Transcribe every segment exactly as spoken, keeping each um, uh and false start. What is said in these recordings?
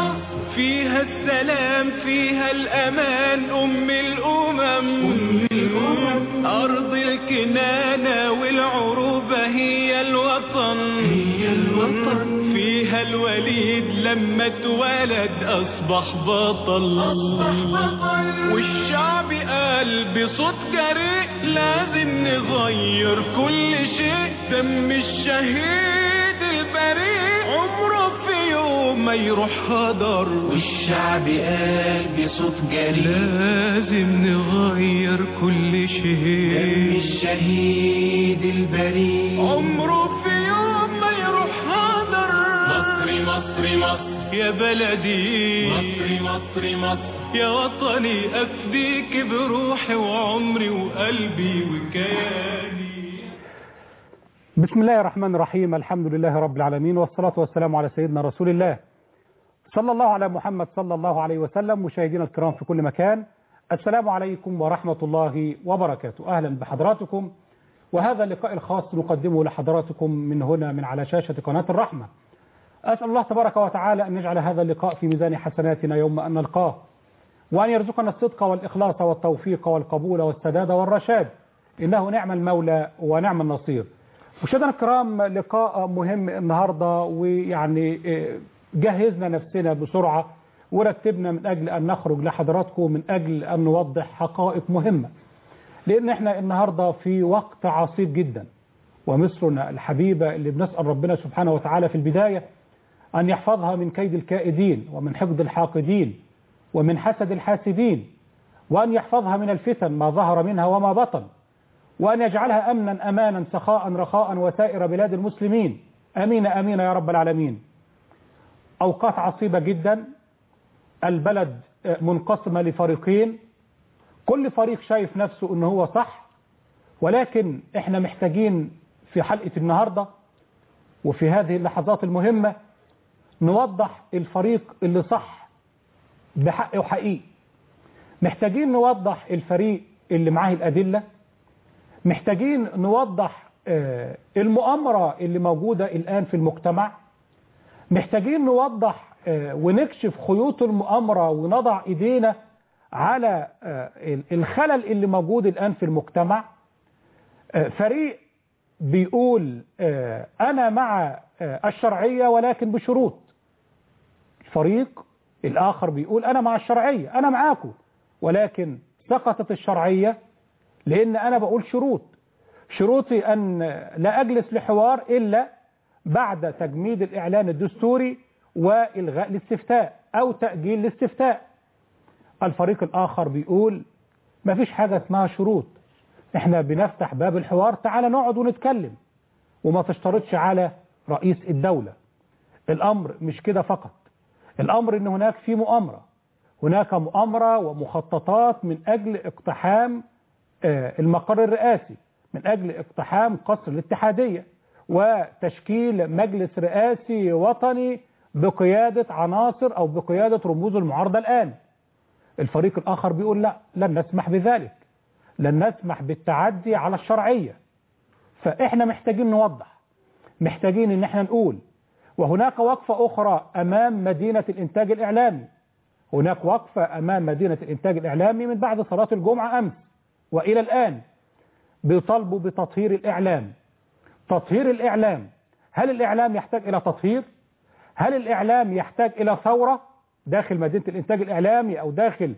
فيها السلام فيها الأمان أم الأمم أرض الكنانة والعروبة هي الوطن هي الوطن فيها الوليد لما اتولد أصبح بطل والشعب قال بصوت جريء لازم نغير كل شيء دم الشهيد البريء عمره في يوم ما يروح هدر والشعب قال بصوت جريء لازم نغير كل شيء دم الشهيد البريء عمره في يوم ما يروح هدر مصري مصري مصر يا بلدي مصري مصري مصر يا وطني أفديك بروحي وعمري وقلبي وكياني. بسم الله الرحمن الرحيم. الحمد لله رب العالمين والصلاة والسلام على سيدنا رسول الله صلى الله على محمد صلى الله عليه وسلم. مشاهدينا الكرام في كل مكان، السلام عليكم ورحمة الله وبركاته. أهلا بحضراتكم، وهذا اللقاء الخاص نقدمه لحضراتكم من هنا من على شاشة قناة الرحمة. أسأل الله تبارك وتعالى أن يجعل هذا اللقاء في ميزان حسناتنا يوم أن نلقاه، وأن يرزقنا الصدق والإخلاص والتوفيق والقبول والسداد والرشاد، إنه نعم المولى ونعم النصير. مشاهدينا الكرام، لقاء مهم النهاردة، ويعني جهزنا نفسنا بسرعة ورتبنا من أجل أن نخرج لحضراتكم من أجل أن نوضح حقائق مهمة، لأن احنا النهاردة في وقت عصيب جدا، ومصرنا الحبيبة اللي بنسأل ربنا سبحانه وتعالى في البداية أن يحفظها من كيد الكائدين ومن حقد الحاقدين ومن حسد الحاسدين، وأن يحفظها من الفتن ما ظهر منها وما بطن، وأن يجعلها أمنا أمانا سخاء رخاء وسائر بلاد المسلمين. أمين أمين يا رب العالمين. أوقات عصيبة جدا، البلد منقسمة لفريقين، كل فريق شايف نفسه أنه هو صح، ولكن احنا محتاجين في حلقة النهاردة وفي هذه اللحظات المهمة نوضح الفريق اللي صح بحق وحقيقي. محتاجين نوضح الفريق اللي معاه الأدلة، محتاجين نوضح المؤامرة اللي موجودة الآن في المجتمع، محتاجين نوضح ونكشف خيوط المؤامرة ونضع إيدينا على الخلل اللي موجود الآن في المجتمع. فريق بيقول أنا مع الشرعية ولكن بشروط، الفريق الآخر بيقول أنا مع الشرعية، أنا معاكم، ولكن سقطت الشرعية لأن أنا بقول شروط، شروطي أن لا أجلس لحوار إلا بعد تجميد الإعلان الدستوري وإلغاء الاستفتاء أو تأجيل الاستفتاء. الفريق الآخر بيقول ما فيش حاجة اسمها شروط، احنا بنفتح باب الحوار، تعالى نقعد ونتكلم، وما تشترطش على رئيس الدولة. الأمر مش كده فقط، الأمر إن هناك في مؤامرة، هناك مؤامرة ومخططات من أجل اقتحام المقر الرئاسي، من أجل اقتحام قصر الاتحادية، وتشكيل مجلس رئاسي وطني بقيادة عناصر أو بقيادة رموز المعارضة الآن. الفريق الآخر بيقول لا، لن نسمح بذلك، لن نسمح بالتعدي على الشرعية. فإحنا محتاجين نوضح، محتاجين إن احنا نقول. وهناك وقفة أخرى أمام مدينة الإنتاج الإعلامي، هناك وقفة أمام مدينة الإنتاج الإعلامي من بعد صلاة الجمعة أمس وإلى الآن، بيطالبوا بتطهير الإعلام. تطهير الإعلام، هل الإعلام يحتاج إلى تطهير؟ هل الإعلام يحتاج إلى ثورة داخل مدينة الإنتاج الإعلامي أو داخل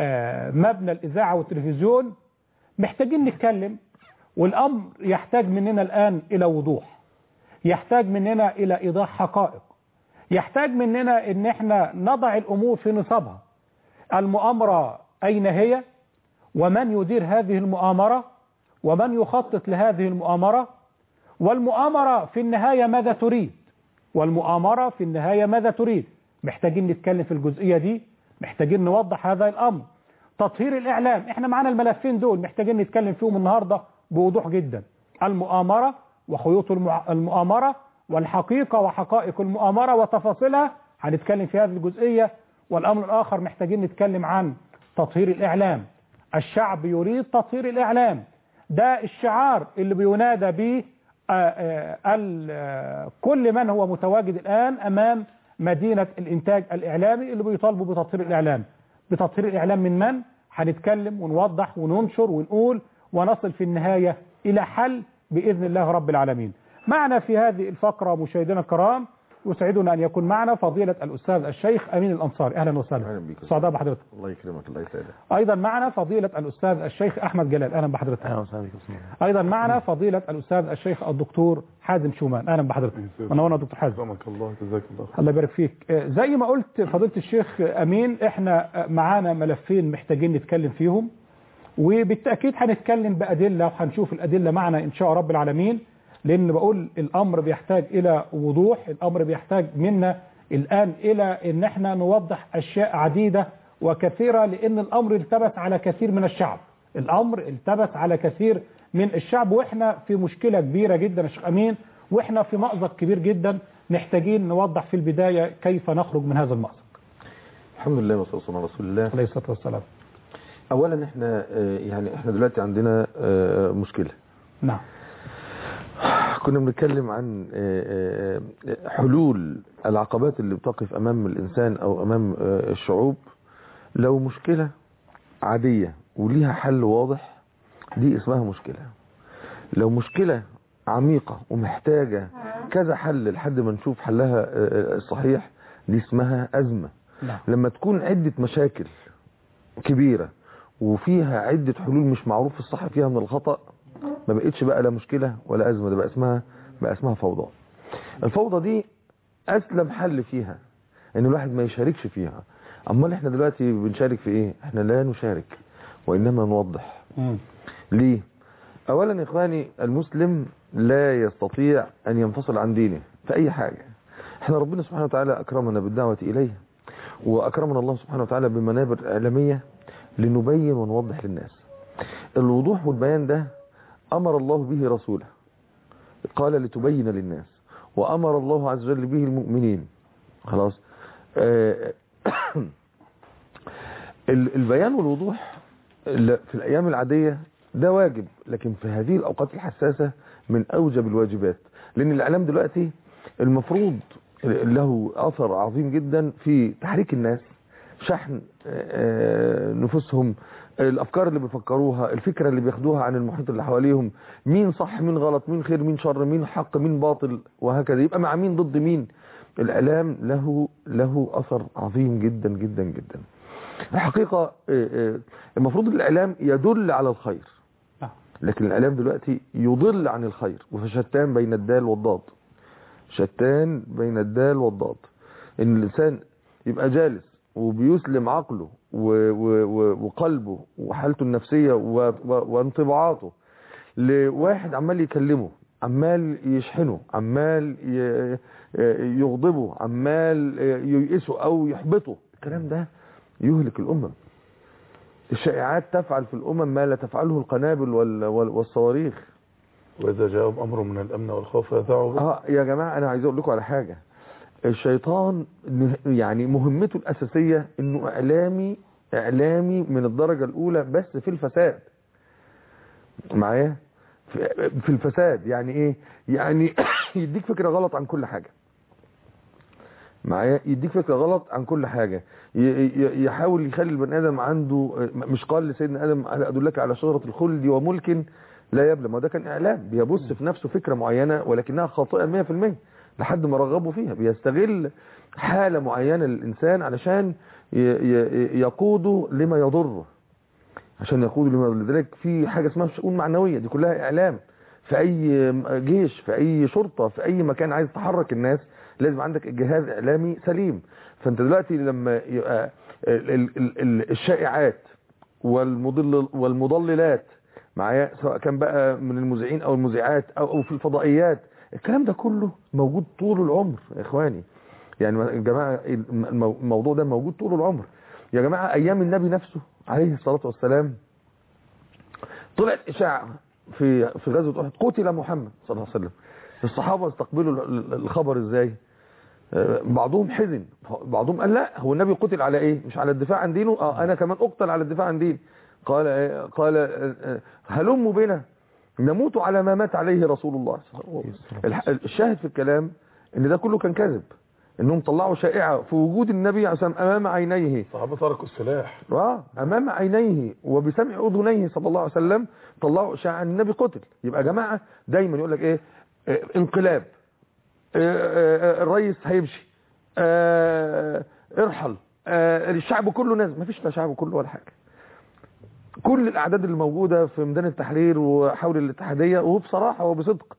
مبنى الإذاعة والتلفزيون؟ محتاجين نتكلم، والأمر يحتاج مننا الآن إلى وضوح، يحتاج مننا إلى إيضاح حقائق، يحتاج مننا إن احنا نضع الأمور في نصابها. المؤامرة أين هي؟ ومن يدير هذه المؤامرة؟ ومن يخطط لهذه المؤامرة؟ والمؤامرة في النهاية ماذا تريد؟ والمؤامرة في النهاية ماذا تريد؟ محتاجين نتكلم في الجزئية دي، محتاجين نوضح هذا الأمر. تطهير الإعلام، احنا معنا الملفين دول محتاجين نتكلم فيهم النهاردة بوضوح جدا. المؤامرة وخيوط المؤامرة والحقيقة وحقائق المؤامرة وتفاصيلها، هنتكلم في هذه الجزئية. والأمر الآخر محتاجين نتكلم عن تطهير الإعلام. الشعب يريد تطهير الإعلام، ده الشعار اللي بينادى به كل من هو متواجد الآن أمام مدينة الإنتاج الإعلامي اللي بيطالبوا بتطهير الإعلام. بتطهير الإعلام من من؟ هنتكلم ونوضح وننشر ونقول ونصل في النهاية إلى حل بإذن الله رب العالمين. معنا في هذه الفقرة مشاهدينا الكرام يسعدنا أن يكون معنا فضيلة الأستاذ الشيخ أمين الأنصاري. أهلا وسهلا. أهلا بك. سعداء بحضرتك. الله يكرمك. الله يسعدك. أيضا معنا فضيلة الأستاذ الشيخ أحمد جلال. أهلا بحضرتك. أهلا وسهلا بك. أيضا معنا فضيلة الأستاذ الشيخ الدكتور حازم شومان. أهلا بحضرتك. منورنا دكتور حازم. الله جزاك الله. الله يبارك فيك. زي ما قلت فضيلة الشيخ أمين، إحنا معانا ملفين محتاجين نتكلم فيهم، وبالتأكيد هنتكلم بأدلة وهنشوف الأدلة معنا إن شاء رب العالمين، لأن بقول الأمر بيحتاج إلى وضوح، الأمر بيحتاج منا الآن إلى إن احنا نوضح أشياء عديدة وكثيرة، لأن الأمر التبس على كثير من الشعب. الأمر التبس على كثير من الشعب، وإحنا في مشكلة كبيرة جدا يا شيخ أمين، وإحنا في مأزق كبير جدا محتاجين نوضح في البداية كيف نخرج من هذا المأزق. الحمد لله والصلاة والسلام على رسول الله عليه الصلاة والسلام. أولا احنا يعني احنا دلوقتي عندنا مشكلة. نعم. كنا بنتكلم عن حلول العقبات اللي بتقف أمام الإنسان أو أمام الشعوب. لو مشكلة عادية وليها حل واضح دي اسمها مشكلة. لو مشكلة عميقة ومحتاجة كذا حل لحد ما نشوف حلها الصحيح دي اسمها أزمة. نعم. لما تكون عدة مشاكل كبيرة وفيها عدة حلول مش معروف الصح فيها من الخطأ ما بقتش بقى لا مشكلة ولا أزمة، ده بقى اسمها بقى اسمها فوضى. الفوضى دي أسلم حل فيها إن الواحد ما يشاركش فيها. أما احنا دلوقتي بنشارك في إيه؟ احنا لا نشارك وإنما نوضح. م. ليه؟ أولا يا إخواني، المسلم لا يستطيع أن ينفصل عن دينه في أي حاجة. احنا ربنا سبحانه وتعالى أكرمنا بالدعوة إليه، وأكرمنا الله سبحانه وتعالى بمنابر إعلامية لنبين ونوضح للناس. الوضوح والبيان ده أمر الله به رسوله، قال لتبين للناس، وأمر الله عز وجل به المؤمنين. خلاص. البيان والوضوح في الأيام العادية ده واجب، لكن في هذه الأوقات الحساسة من أوجب الواجبات، لأن الإعلام دلوقتي المفروض له أثر عظيم جدا في تحريك الناس، شحن نفوسهم، الأفكار اللي بيفكروها، الفكرة اللي بياخدوها عن المحيط اللي حواليهم، مين صح مين غلط، مين خير مين شر، مين حق مين باطل، وهكذا. يبقى مع مين ضد مين. الإعلام له له أثر عظيم جدا جدا جدا. الحقيقة المفروض الإعلام يدل على الخير، لكن الإعلام دلوقتي يضل عن الخير، وفشتان بين الدال والضاد. شتان بين الدال والضاد. إن الإنسان يبقى جالس وبيسلم عقله وقلبه وحالته النفسية وانطباعاته لواحد عمال يكلمه، عمال يشحنه، عمال يغضبه، عمال ييئسه أو يحبطه. الكلام ده يهلك الأمم. الشائعات تفعل في الأمم ما لا تفعله القنابل والصواريخ. وإذا جاءهم أمر من الأمن والخوف يذعوا به. آه يا جماعة أنا عايز أقول لكم على حاجة. الشيطان يعني مهمته الأساسية إنه إعلامي إعلامي من الدرجة الأولى، بس في الفساد. معايا؟ في الفساد يعني إيه؟ يعني يديك فكرة غلط عن كل حاجة. معايا؟ يديك فكرة غلط عن كل حاجة، يحاول يخلي البني آدم عنده، مش قال لسيدنا آدم أدلك على شجرة الخلد وملك لا يبلى، ما ده كان إعلام بيبص في نفسه فكرة معينة ولكنها خاطئة مية في المية لحد ما رغبوا فيها. بيستغل حالة معينة للإنسان علشان يقوده لما يضره، عشان يقوده لما يضره. لذلك في حاجة اسمها شؤون معنوية، دي كلها إعلام. في أي جيش، في أي شرطة، في أي مكان عايز تحرك الناس لازم عندك جهاز إعلامي سليم. فأنت دلوقتي لما يبقى الشائعات والمضل والمضللات معايا، سواء كان بقى من المذيعين أو المذيعات أو في الفضائيات، الكلام ده كله موجود طول العمر يا إخواني. يعني يا جماعة الموضوع ده موجود طول العمر يا جماعة. أيام النبي نفسه عليه الصلاة والسلام طلعت إشاعة في في غزوة أحد، قتل محمد صلى الله عليه وسلم. الصحابة استقبلوا الخبر إزاي؟ بعضهم حزن، بعضهم قال لا، هو النبي قتل على إيه؟ مش على الدفاع عن دينه؟ آه أنا كمان أقتل على الدفاع عن ديني. قال قال هلموا بنا نموت على ما مات عليه رسول الله. الشاهد في الكلام ان ده كله كان كذب. انهم طلعوا شائعه في وجود النبي عليه الصلاه والسلام امام عينيه. الصحابه تركوا السلاح اه امام عينيه وبسمع اذنيه صلى الله عليه وسلم طلعوا اشاعه ان النبي قتل. يبقى يا جماعه دايما يقول لك ايه؟ آه انقلاب، آه آه الرئيس هيمشي، آه ارحل، آه الشعب كله نازل. ما فيش لا شعب كله ولا حاجه. كل الاعداد اللي موجوده في ميدان التحرير وحول الاتحاديه، وبصراحه وبصدق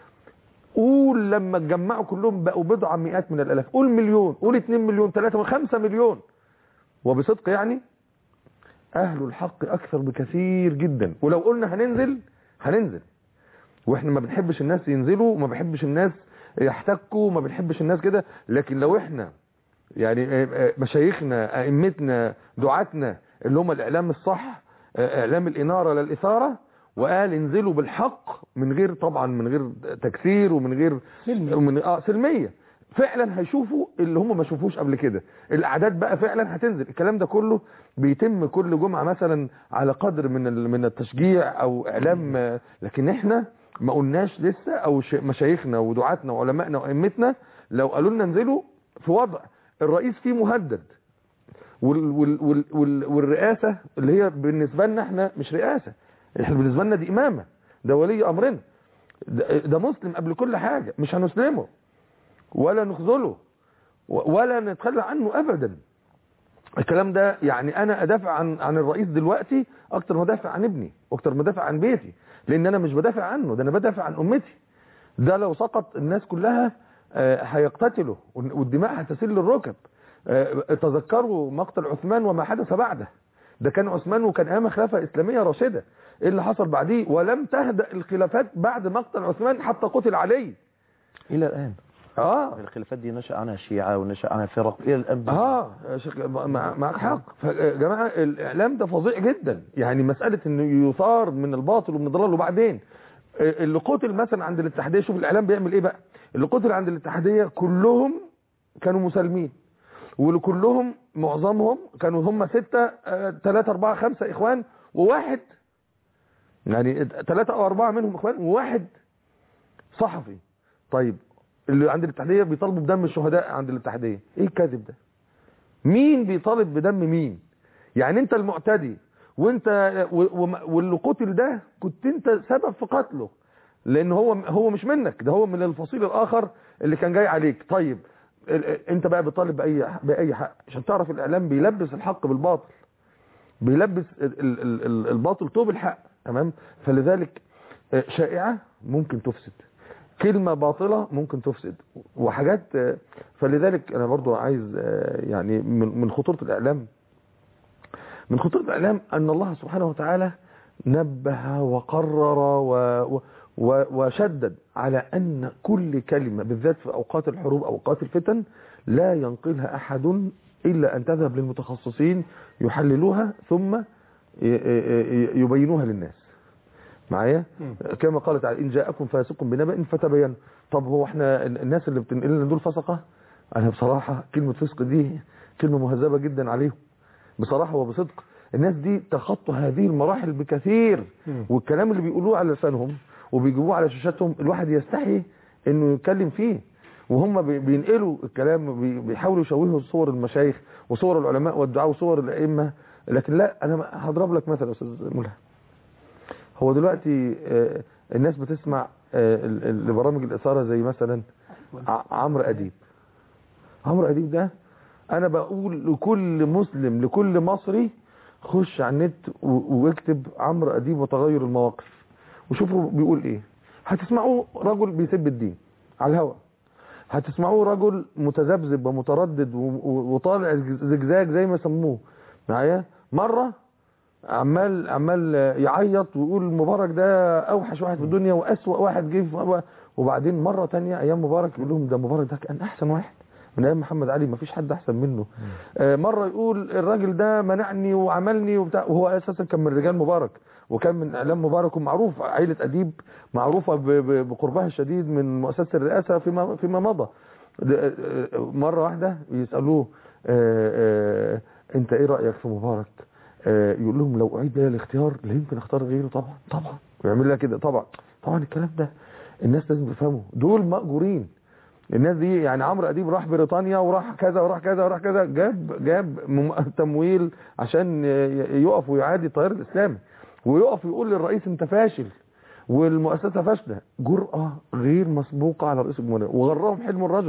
قول لما اتجمعوا كلهم بقوا بضع مئات من الالاف، قول مليون، قول اتنين مليون، تلاتة خمسة مليون، وبصدق يعني اهل الحق اكثر بكثير جدا. ولو قلنا هننزل هننزل، واحنا ما بنحبش الناس ينزلوا وما بنحبش الناس يحتكوا وما بنحبش الناس كده. لكن لو احنا يعني مشايخنا ائمتنا دعاتنا اللي هم الاعلام الصح، اعلام الاناره لا الاثاره، وقال انزلوا بالحق من غير طبعا من غير تكثير ومن غير من اه سلميه، فعلا هيشوفوا اللي هم ما شافوش قبل كده. الاعداد بقى فعلا هتنزل. الكلام ده كله بيتم كل جمعه مثلا على قدر من من التشجيع او اعلام، لكن احنا ما قلناش لسه، او مشايخنا ودعاتنا وعلمائنا وائمتنا لو قالوا لنا انزلوا في وضع الرئيس فيه مهدد، وال وال وال وال والرئاسه اللي هي بالنسبه لنا احنا مش رئاسه، احنا بالنسبه لنا دي امامه، ده ولي امرنا، ده, ده مسلم قبل كل حاجه، مش هنسلمه ولا نخذله ولا نتخلى عنه ابدا. الكلام ده يعني انا ادافع عن عن الرئيس دلوقتي اكتر ما ادافع عن ابني واكتر ما ادافع عن بيتي، لان انا مش بدافع عنه، ده انا بدافع عن امتي. ده لو سقط الناس كلها هيقتتلوا والدماء هتسيل للركب. تذكروا مقتل عثمان وما حدث بعده، ده كان عثمان وكان ايام خلافه اسلاميه راشده. ايه اللي حصل بعديه؟ ولم تهدأ الخلافات بعد مقتل عثمان حتى قتل علي الى الان. اه الخلافات دي نشأ عنها شيعة ونشأ عنها فرق الى الان. اه معك حق. يا جماعه الاعلام ده فظيع جدا، يعني مساله انه يثار من الباطل ومن الضلال. وبعدين اللي قتل مثلا عند الاتحاديه، شوف الاعلام بيعمل ايه بقى. اللي قتل عند الاتحاديه كلهم كانوا مسالمين، وكلهم معظمهم كانوا هم ستة ثلاثة أربعة خمسة إخوان وواحد، يعني ثلاثة أو أربعة منهم إخوان وواحد صحفي. طيب اللي عند الاتحادية بيطالبوا بدم الشهداء عند الاتحادية، إيه الكاذب ده؟ مين بيطالب بدم مين؟ يعني أنت المعتدي وأنت واللي قتل ده كنت أنت سبب في قتله، لأن هو هو مش منك، ده هو من الفصيل الآخر اللي كان جاي عليك. طيب انت بقى بتطالب باي باي حق؟ عشان تعرف الاعلام بيلبس الحق بالباطل، بيلبس الباطل طوب الحق. تمام؟ فلذلك شائعه ممكن تفسد، كلمه باطله ممكن تفسد، وحاجات. فلذلك انا برضو عايز يعني من خطوره الاعلام من خطوره الاعلام ان الله سبحانه وتعالى نبه وقرر و وشدد على أن كل كلمة بالذات في أوقات الحروب أو أوقات الفتن لا ينقلها أحد إلا أن تذهب للمتخصصين يحللوها ثم يبينوها للناس. معايا؟ كما قال تعالى إن جاءكم فاسق بنبأ فتبين. طب هو احنا الناس اللي بتنقل لنا دول فسقة؟ أنا بصراحة كلمة فسق دي كلمة مهذبة جدا عليهم بصراحة وبصدق. الناس دي تخطوا هذه المراحل بكثير، والكلام اللي بيقولوه على لسانهم وبيجيبوه على شاشاتهم الواحد يستحي انه يتكلم فيه، وهم بينقلوا الكلام، بيحاولوا يشوهوا صور المشايخ وصور العلماء والدعاء وصور الائمه. لكن لا، انا هضرب لك مثل يا استاذ ملهم. هو دلوقتي الناس بتسمع لبرامج الاثاره زي مثلا عمرو اديب. عمرو اديب ده انا بقول لكل مسلم لكل مصري خش على النت واكتب عمرو اديب وتغير المواقف وشوفوا بيقول ايه. هتسمعوه رجل بيسب الدين على الهواء، هتسمعوه رجل متذبذب ومتردد وطالع زجزاج زي ما سموه معايا. مره عمال عمال يعيط ويقول مبارك ده اوحش واحد في الدنيا واسوأ واحد جه، وبعدين مره ثانيه ايام مبارك يقول لهم ده مبارك ده كان احسن واحد من ايام محمد علي، ما فيش حد احسن منه. آه مره يقول الراجل ده منعني وعملني وبتاع، وهو اساسا كان من رجال مبارك وكان من اعلام مبارك، ومعروف عائله اديب معروفه بقربها الشديد من مؤسسه الرئاسه فيما فيما مضى. مره واحده يسالوه آه آه انت ايه رايك في مبارك؟ آه يقول لهم لو اعيد لي الاختيار لا يمكن اختار غيره طبعا طبعا، ويعمل لها كده طبعا طبعا. الكلام ده الناس لازم تفهمه، دول مأجورين الناس دي يعني عمرو اديب راح بريطانيا وراح كذا وراح كذا وراح كذا، جاب جاب تمويل عشان يقف ويعادي التيار الاسلامي، ويقف ويقول للرئيس انت فاشل والمؤسسه فاشله. جرأه غير مسبوقه على رئيس الجمهوريه، وغرهم حلم الرجل،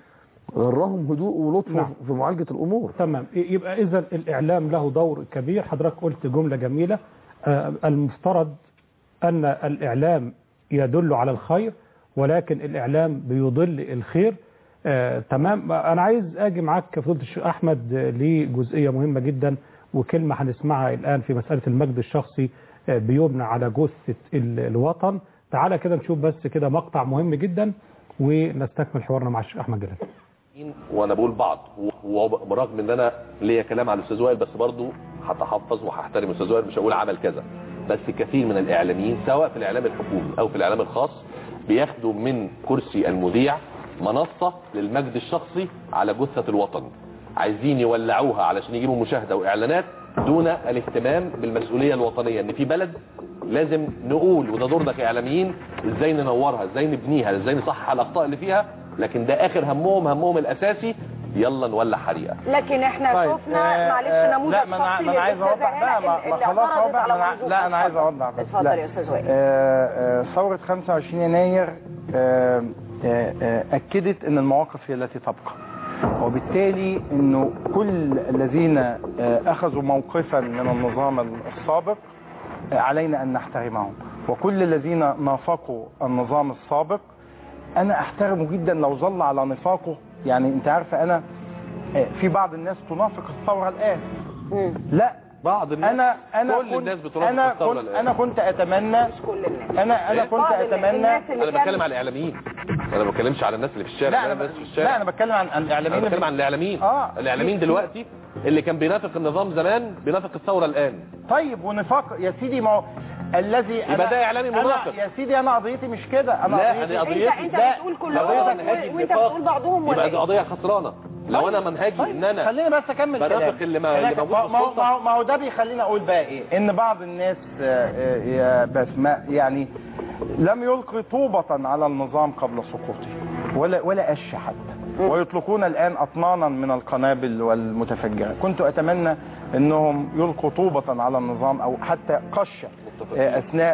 غرهم هدوء ولطفه نعم. في معالجه الامور. تمام. يبقى اذا الاعلام له دور كبير. حضرتك قلت جمله جميله، آه المفترض ان الاعلام يدل على الخير، ولكن الاعلام بيضل الخير. آه تمام. انا عايز اجي معاك فضيله الشيخ احمد لجزئيه مهمه جدا، وكلمه هنسمعها الان في مساله المجد الشخصي آه بيبنى على جثه الوطن. تعالى كده نشوف بس كده مقطع مهم جدا ونستكمل حوارنا مع الشيخ احمد جلال. وانا بقول بعض، وبرغم ان انا ليا كلام على الاستاذ وائل، بس برضه هتحفظ وهحترم الاستاذ وائل، مش هقول عمل كذا. بس كثير من الاعلاميين سواء في الاعلام الحكومي او في الاعلام الخاص بياخدوا من كرسي المذيع منصه للمجد الشخصي على جثه الوطن، عايزين يولعوها علشان يجيبوا مشاهده واعلانات دون الاهتمام بالمسؤوليه الوطنيه، ان في بلد لازم نقول، وده دورنا كاعلاميين، ازاي ننورها، ازاي نبنيها، ازاي نصحح الاخطاء اللي فيها. لكن ده اخر همهم، همهم الاساسي يلا نولع حريقه. لكن احنا طيب شفنا آه معلش نموذج لا ما انا عايز اوضح بقى، ما خلاص اوضح. لا انا عايز اوضح بس. اتفضل يا استاذ وائل. ثوره خمسة وعشرين يناير آه آه آه اكدت ان المواقف هي التي تبقى، وبالتالي انه كل الذين آه اخذوا موقفا من النظام السابق آه علينا ان نحترمهم، وكل الذين نافقوا النظام السابق انا احترمه جدا لو ظل على نفاقه. يعني انت عارفه انا في بعض الناس تنافق الثوره الان. مم. لا بعض الناس، انا انا كل الناس بتنافق أنا الثوره كنت الان. انا كنت اتمنى مش كل الناس. انا انا كنت اتمنى انا بتكلم على الاعلاميين، انا ما بتكلمش على الناس اللي في الشارع. لا انا, الناس في الشارع. لا أنا بتكلم عن الاعلاميين. انا بتكلم عن الاعلاميين. اه الاعلاميين دلوقتي اللي كان بينافق النظام زمان بينافق الثوره الان. طيب ونفاق يا سيدي، ما الذي يبقى ده اعلامي منافق. يا سيدي انا قضيتي مش كده. انا لا قضيتي انا قضيتي انت انت بتقول كلهم وانت بتقول بعضهم، يبقى دي قضيه خسرانه. لو انا منهجي طيب. ان انا خليني بس اكمل كلام. اللي ما اللي موجود في السلطه، ما هو ده بيخليني اقول بقى ايه، ان بعض الناس يا بسماء يعني لم يلقي طوبة على النظام قبل سقوطه ولا ولا قش حتى، ويطلقون الان اطنانا من القنابل والمتفجرات. كنت اتمنى انهم يلقوا طوبة على النظام او حتى قشة اثناء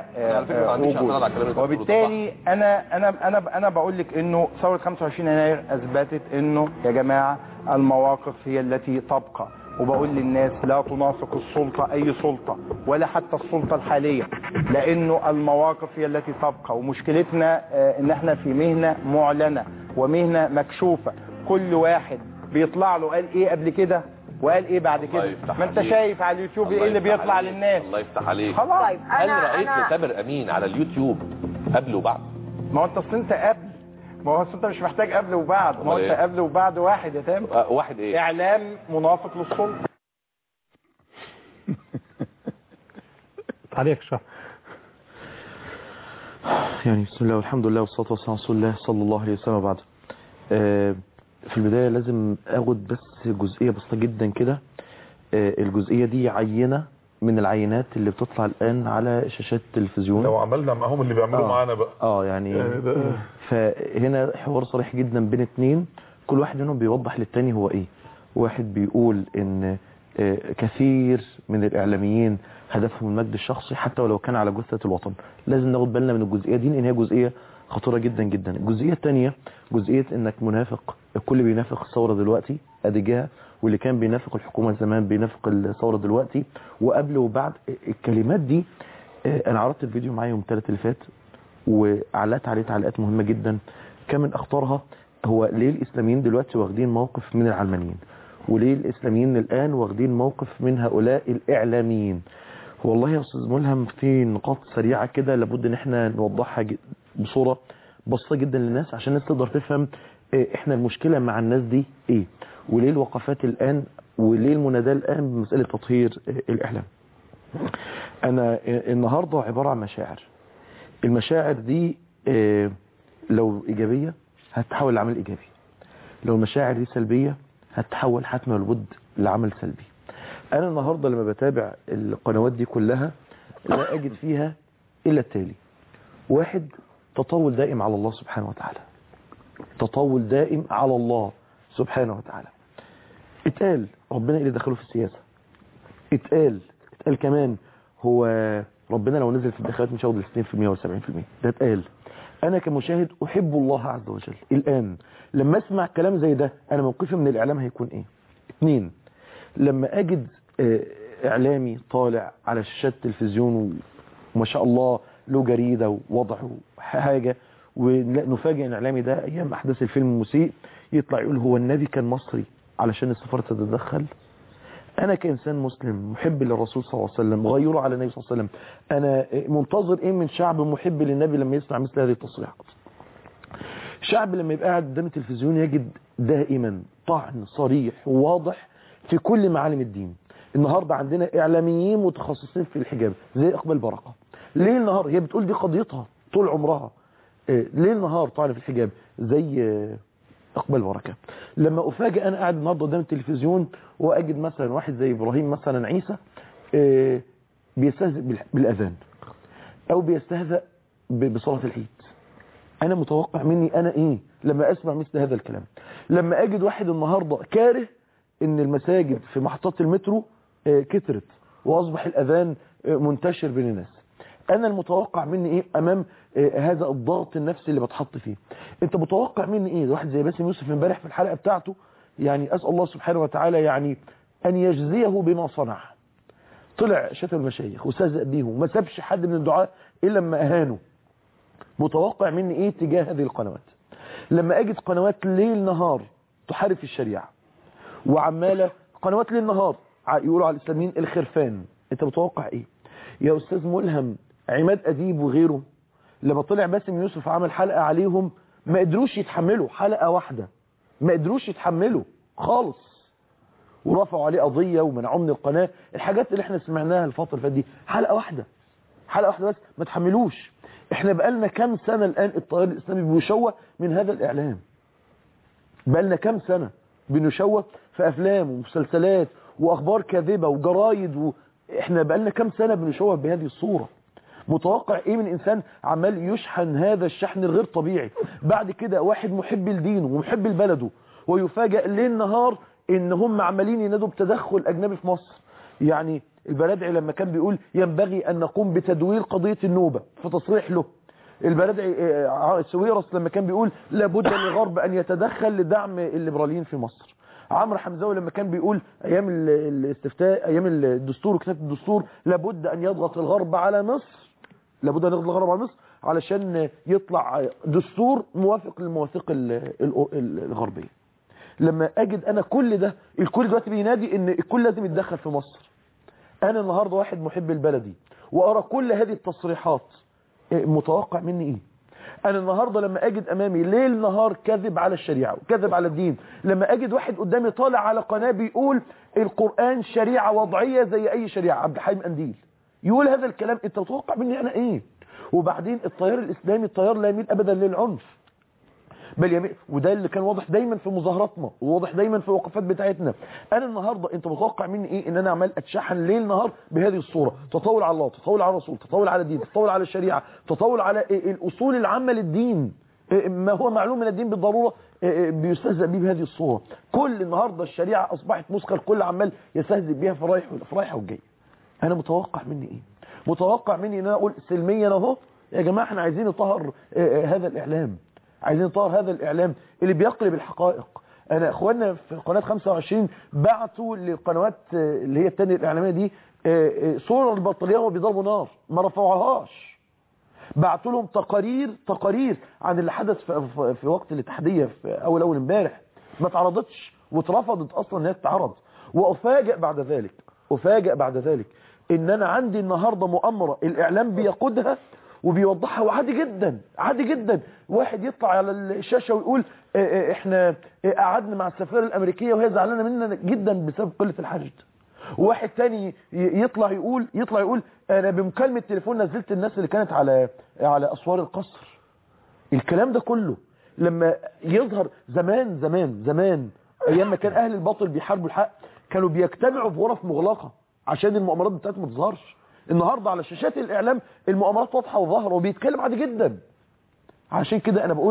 وجوده. وبالتالي انا انا انا انا بقول لك انه ثوره خمسة وعشرين يناير اثبتت انه يا جماعه المواقف هي التي تبقى، وبقول للناس لا تنافق السلطه اي سلطه ولا حتى السلطه الحاليه، لانه المواقف هي التي تبقى. ومشكلتنا ان احنا في مهنه معلنه ومهنه مكشوفه، كل واحد بيطلع له قال ايه قبل كده وقال ايه بعد كده. ما انت شايف على اليوتيوب ايه اللي بيطلع عليك. للناس. الله يفتح عليك. خلاص. طيب هل رأيت تامر امين على اليوتيوب قبل وبعد؟ ما هو انت اصل انت قبل، ما هو انت مش محتاج قبل وبعد، ما هو انت قبل وبعد واحد يا تامر. أه واحد ايه؟ اعلام منافق للسلطه. عليك شرح. يعني بسم الله والحمد لله والصلاه والسلام على رسول الله صلى الله عليه وسلم وبعد. آه في البدايه لازم اخد بس جزئيه بسيطه جدا كده. آه الجزئيه دي عينه من العينات اللي بتطلع الان على شاشات التلفزيون. لو عملنا معاهم اللي بيعملوا آه معانا بقى اه يعني, يعني فهنا حوار صريح جدا بين اتنين، كل واحد منهم بيوضح للتاني هو ايه. واحد بيقول ان آه كثير من الاعلاميين هدفهم المجد الشخصي حتى ولو كان على جثة الوطن. لازم ناخد بالنا من الجزئية دي لان هي جزئية خطيرة جدا جدا. الجزئية الثانية جزئية انك منافق، الكل بينافق الثورة دلوقتي ادي جهة، واللي كان بينافق الحكومة زمان بينافق الثورة دلوقتي، وقبل وبعد. الكلمات دي انا عرضت الفيديو معايا يوم الثلاث اللي فات وعلقت عليه تعليقات مهمة جدا. كان من اخطرها هو ليه الاسلاميين دلوقتي واخدين موقف من العلمانيين، وليه الاسلاميين الان واخدين موقف من هؤلاء الاعلاميين. والله يا استاذ ملهم في نقاط سريعة كده لابد ان احنا نوضحها بصورة بسيطة جدا للناس عشان الناس تقدر تفهم احنا المشكلة مع الناس دي ايه، وليه الوقفات الان، وليه المناداة الان بمسألة تطهير الاعلام. انا النهاردة عبارة عن مشاعر. المشاعر دي لو ايجابية هتتحول لعمل ايجابي، لو المشاعر دي سلبية هتتحول حتما لابد لعمل سلبي. انا النهاردة لما بتابع القنوات دي كلها لا اجد فيها الا التالي: واحد، تطاول دائم على الله سبحانه وتعالى. تطاول دائم على الله سبحانه وتعالى. اتقال ربنا اللي دخله في السياسة، اتقال اتقال كمان هو ربنا لو نزل في الدخلات مش هياخد ستين بالمية ولا سبعين بالمية، ده اتقال. انا كمشاهد احب الله عز وجل، الان لما اسمع كلام زي ده انا موقفي من الاعلام هيكون ايه؟ اتنين، لما اجد اعلامي طالع على شاشات التلفزيون وما شاء الله له جريدة ووضعه حاجة، ونفاجئ ان الاعلامي ده ايام احداث الفيلم المسيء يطلع يقول هو النبي كان مصري علشان السفارة تتدخل. انا كانسان مسلم محب للرسول صلى الله عليه وسلم غيره على النبي صلى الله عليه وسلم، انا منتظر ايه من شعب محب للنبي لما يسمع مثل هذه التصريحات؟ شعب لما يبقى قاعد قدام التلفزيون يجد دائما طعن صريح وواضح في كل معالم الدين. النهارده عندنا اعلاميين متخصصين في الحجاب زي اقبال بركه، ليل نهار هي بتقول دي قضيتها طول عمرها، ليل نهار طعن في الحجاب زي اقبال بركه. لما افاجئ انا قاعد النهارده قدام التلفزيون واجد مثلا واحد زي ابراهيم مثلا عيسى بيستهزئ بالاذان او بيستهزئ بصلاه العيد، انا متوقع مني انا ايه لما اسمع مثل هذا الكلام؟ لما اجد واحد النهارده كاره ان المساجد في محطات المترو كترت واصبح الاذان منتشر بين الناس، انا المتوقع مني ايه امام هذا الضغط النفسي اللي بتحط فيه؟ انت متوقع مني ايه؟ واحد زي باسم يوسف امبارح في الحلقه بتاعته، يعني اسال الله سبحانه وتعالى يعني ان يجزيه بما صنع، طلع شتم المشايخ واستهزأ بيهم وما سابش حد من الدعاء الا لما اهانه. متوقع مني ايه تجاه هذه القنوات؟ لما اجد قنوات ليل نهار تحارب في الشريعه وعماله قنوات ليل نهار يقولوا على الاسلاميين الخرفان، انت متوقع ايه؟ يا استاذ ملهم عماد اديب وغيره لما طلع باسم يوسف عمل حلقه عليهم ما قدروش يتحملوا حلقه واحده، ما قدروش يتحملوا خالص ورفعوا عليه قضيه ومنعوه من القناه. الحاجات اللي احنا سمعناها الفتره اللي فاتت دي حلقه واحده، حلقه واحده بس ما تحملوش. احنا بقالنا كام سنه الان التيار الاسلامي بيشوه من هذا الاعلام، بقالنا كام سنه بنشوه في افلام ومسلسلات واخبار كاذبه وجرايد و... احنا بقالنا كام سنه بنشوه بهذه الصوره. متوقع ايه من انسان عمال يشحن هذا الشحن الغير طبيعي؟ بعد كده واحد محب لدينه ومحب لبلده ويفاجئ ليل نهار ان هم عمالين ينادوا بتدخل اجنبي في مصر. يعني البرادعي لما كان بيقول ينبغي ان نقوم بتدوير قضيه النوبه في تصريح له، البرادعي سويرس لما كان بيقول لابد للغرب ان يتدخل لدعم الليبراليين في مصر، عمرو حمزاوي لما كان بيقول ايام الاستفتاء ايام الدستور وكتابه الدستور لابد ان يضغط الغرب على مصر، لابد ان يضغط الغرب على مصر علشان يطلع دستور موافق للمواثيق الغربيه. لما اجد انا كل ده الكل دلوقتي بينادي ان الكل لازم يتدخل في مصر، انا النهارده واحد محب البلدي وارى كل هذه التصريحات، متوقع مني ايه؟ انا النهارده لما اجد امامي ليل نهار كذب على الشريعه وكذب على الدين، لما اجد واحد قدامي طالع على قناه بيقول القران شريعه وضعيه زي اي شريعه، عبد الحليم قنديل يقول هذا الكلام، انت متوقع مني انا ايه؟ وبعدين التيار الاسلامي التيار لا يميل ابدا للعنف بل يميل، وده اللي كان واضح دايما في مظاهراتنا وواضح دايما في الوقفات بتاعتنا. انا النهارده انت متوقع مني ايه؟ ان انا عمال اتشحن ليل نهار بهذه الصوره، تطاول على الله، تطاول على الرسول، تطاول على الدين، تطاول على الشريعه، تطاول على الاصول العامه للدين، ما هو معلوم من الدين بالضروره بيستهزئ به بهذه الصوره. كل النهارده الشريعه اصبحت مسخه، الكل عمال يستهزئ بها في الرايح في الرايحه والجايه. انا متوقع مني ايه؟ متوقع مني ان انا اقول سلميا اهو يا جماعه احنا عايزين نطهر هذا الاعلام، عايزين نطهر هذا الاعلام اللي بيقلب الحقائق. انا اخواننا في قناه خمسة وعشرين بعتوا للقنوات اللي هي الثانيه الاعلاميه دي صور البطاريه وهم بيضربوا نار، ما رفعوهاش. بعتوا لهم تقارير تقارير عن اللي حدث في, في وقت الاتحاديه في اول اول امبارح، ما اتعرضتش واترفضت اصلا انها تتعرض. وافاجئ بعد ذلك افاجئ بعد ذلك ان انا عندي النهارده مؤامره الاعلام بيقودها وبيوضحها، وعادي جدا عادي جدا واحد يطلع على الشاشه ويقول احنا قعدنا مع السفاره الامريكيه وهي زعلانه مننا جدا بسبب قله الحشد، وواحد تاني يطلع يقول يطلع يقول انا بمكالمه تليفون نزلت الناس اللي كانت على على اسوار القصر. الكلام ده كله لما يظهر زمان زمان زمان ايام ما كان اهل الباطل بيحاربوا الحق كانوا بيجتمعوا في غرف مغلقه عشان المؤامرات بتاعتهم ما تظهرش. النهارده على شاشات الاعلام المؤامرات واضحه وظاهره وبيتكلم عادي جدا. عشان كده انا بقول